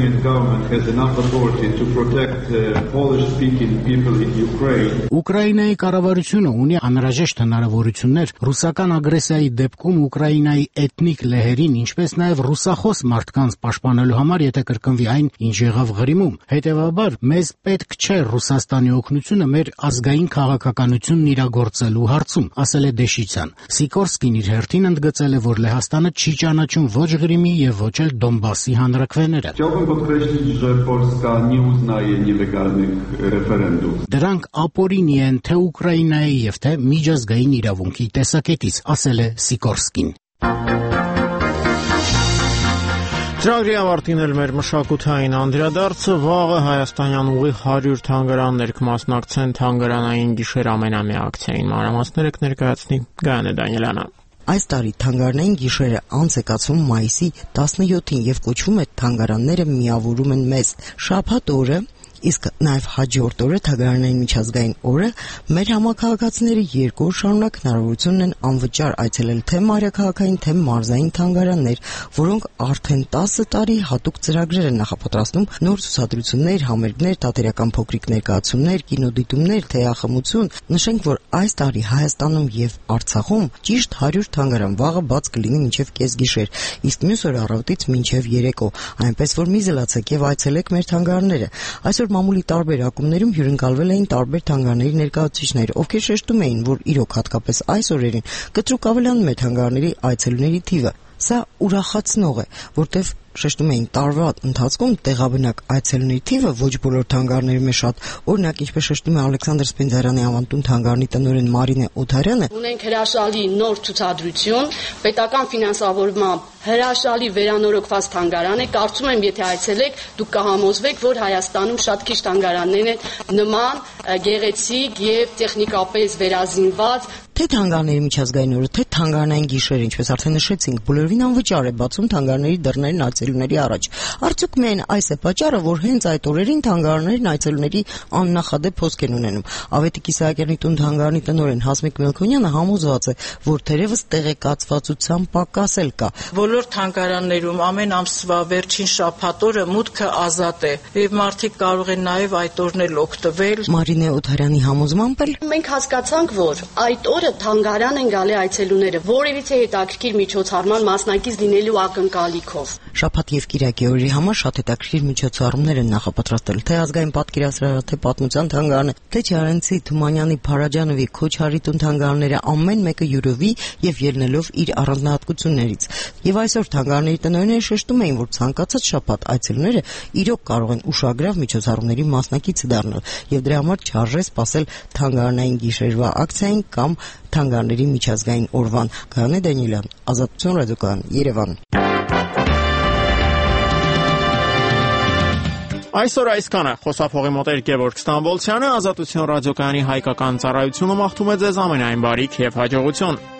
[SPEAKER 11] Ուկրաինայի կառավարությունը ունի անհրաժեշտ հնարավորություններ ռուսական ագրեսիայի դեպքում Ուկրաինայի էթնիկ լեհերին, ինչպես նաեւ ռուսախոս մարդկանց պաշտպանելու համար, եթե կրկնվի այն, ինչ եղավ Ղրիմում։ Հետևաբար, մեզ պետք չէ Ռուսաստանի օգնությունը մեր ազգային քաղաքականությունն իրագործելու հարցում, ասել է Դեշիցյան։ Սիկորսկին իր հերթին ընդգծել է, որ Լեհաստանը չի ճանաչում ոչ Ղրիմի եւ ոչ էլ Դոնբասի հանրաքվեները։ Դրանք ապօրինի են թե Ուկրաինայի եւ թե միջազգային իրավունքի տեսակետից, ասել է Սիկորսկին։
[SPEAKER 1] Ծրագրի ավարտին էլ մեր մշակութային անդրադարձը վաղը հայաստանյան ուղի հարյուր թանգարաններ կմասնակցեն թանգարանային գիշեր ամենամյա ակցիային։ Մանրամասները կներկայացնի Գայանե Դանիելյանը։
[SPEAKER 14] Այս տարի թանգարանային գիշերը անց է կացվում մայիսի տասնյոթին եւ կոչվում է «Թանգարանները միավորում են մեզ»։ Շաբաթ օրը Իսկ նաև հաջորդ օրը Թանգարանային միջազգային օրը մեր համակարգացիները երկու օր շարունակ հնարավորություն ունեն անվճար այցելել թե մայրաքաղաքային, թե մարզային թանգարաններ, որոնք արդեն տասը տարի հատուկ ծրագրեր են նախապատրաստում նոր ցուցադրություններ, համերգներ, թատերական փոքրիկ ներկայացումներ, կինոդիտումներ, թեյախմություն։ Նշենք, որ այս տարի Հայաստանում եւ Արցախում ճիշտ հարյուր թանգարան վաղը բաց կլինի մինչեւ կեսգիշեր, իսկ մյուս օրը առավոտից մինչեւ երեկո, այնպես որ մի զլացեք եւ այցելեք մեր թանգարանները։ Այսօր մամուլի տարբեր ակումբներում հյուրընկալվել էին տարբեր թանգարանների ներկայացուցիչներ, ովքեր շեշտում էին, որ իրոք հատկապես այս օրերին կտրուկ ավելանում է թանգարանների այցելուների թիվը։ Սա ուրախացնող է, որտեղ շեշտում էին տարվա ընթացքում տեղաբնակ այցելուների թիվը ոչ բոլոր թանգարաններում է շատ։ Օրինակ, ինչպես շեշտում է Ալեքսանդր Սպենդիարյանի անվան թանգարանի տնօրեն Մարինե Օթարյանը,
[SPEAKER 15] ունենք հրաշալի նոր ցուցադրություն, պետական ֆինանսավորմամբ հրաշալի վերանորոգված թանգարան է։ Կարծում եմ, եթե այցելեք, դուք կհամոզվեք, որ Հայաստանում շատ քիչ թանգարաններ են նման գեղեցիկ եւ տեխնիկապես վերազինված։
[SPEAKER 14] Թե թանգարանների միջազգային օրը, թե թանգարանային գիշերը, ինչպես արդեն նշեցինք, բոլորին անվճար է բացում թանգարանների դռներն այցելուների առաջ։ Արդյոք միայն այս է պատճառը, որ հենց այդ օրերին թանգարաններն այցելուների աննախադեպ հոսք են ունենում։ Ավետիք Իսահակյանի տուն թանգարանի տնօրեն Հասմիկ Մելքոնյանը համոզված է, որ թերևս տեղեկացվածության պակաս էլ կա։
[SPEAKER 16] Բոլոր թանգարաններում ամեն ամսվա վերջին շաբաթ օրը մուտքը ազատ է, եւ մարդիկ կարող են նաեւ այդ օրն էլ օգտվել։
[SPEAKER 14] Մարինե Օթարյանի համոզմամբ էլ
[SPEAKER 15] մենք հասկացանք, որ այդ օրը թանգարան են գալի այցելուները որևիցե հետաքրքիր միջոցառման մասնակից լինելու ակնկալիքով։
[SPEAKER 14] Շաբաթ եւ կիրակի օրերի համար շատ հետաքրքիր միջոցառումներ են նախապատրաստել, թե ազգային պատկերասրահը, թե պատմության թանգարանը, թե Չարենցի, Թումանյանի, Փարաջանովի, Քոչարի տուն թանգարանները, ամեն մեկը յուրովի եւ ելնելով իր առանձնահատկություններից։ Եվ այսօր թանգարանների տնօրենները շեշտում էին, որ ցանկացած շաբաթ այցելուները իրոք կարող են ուշագրավ միջոցառումների մասնակից դառնալ եւ դրա համար չարժե սպասել թանգարանային գիշերվա ակցիային կամ թանգարանների միջազգային օրվան։ Գայանե Դանիելյան, Ազատություն ռադիոկայան, Երևան։
[SPEAKER 1] Այսօր այսքանը խոսափողի մոտ Գևորգ Ստամբոլցյանը, Ազատություն ռադիոկայանի հայկական ծառայությունը մաղթում է ձեզ ամենայն բարիք եւ հաջողություն։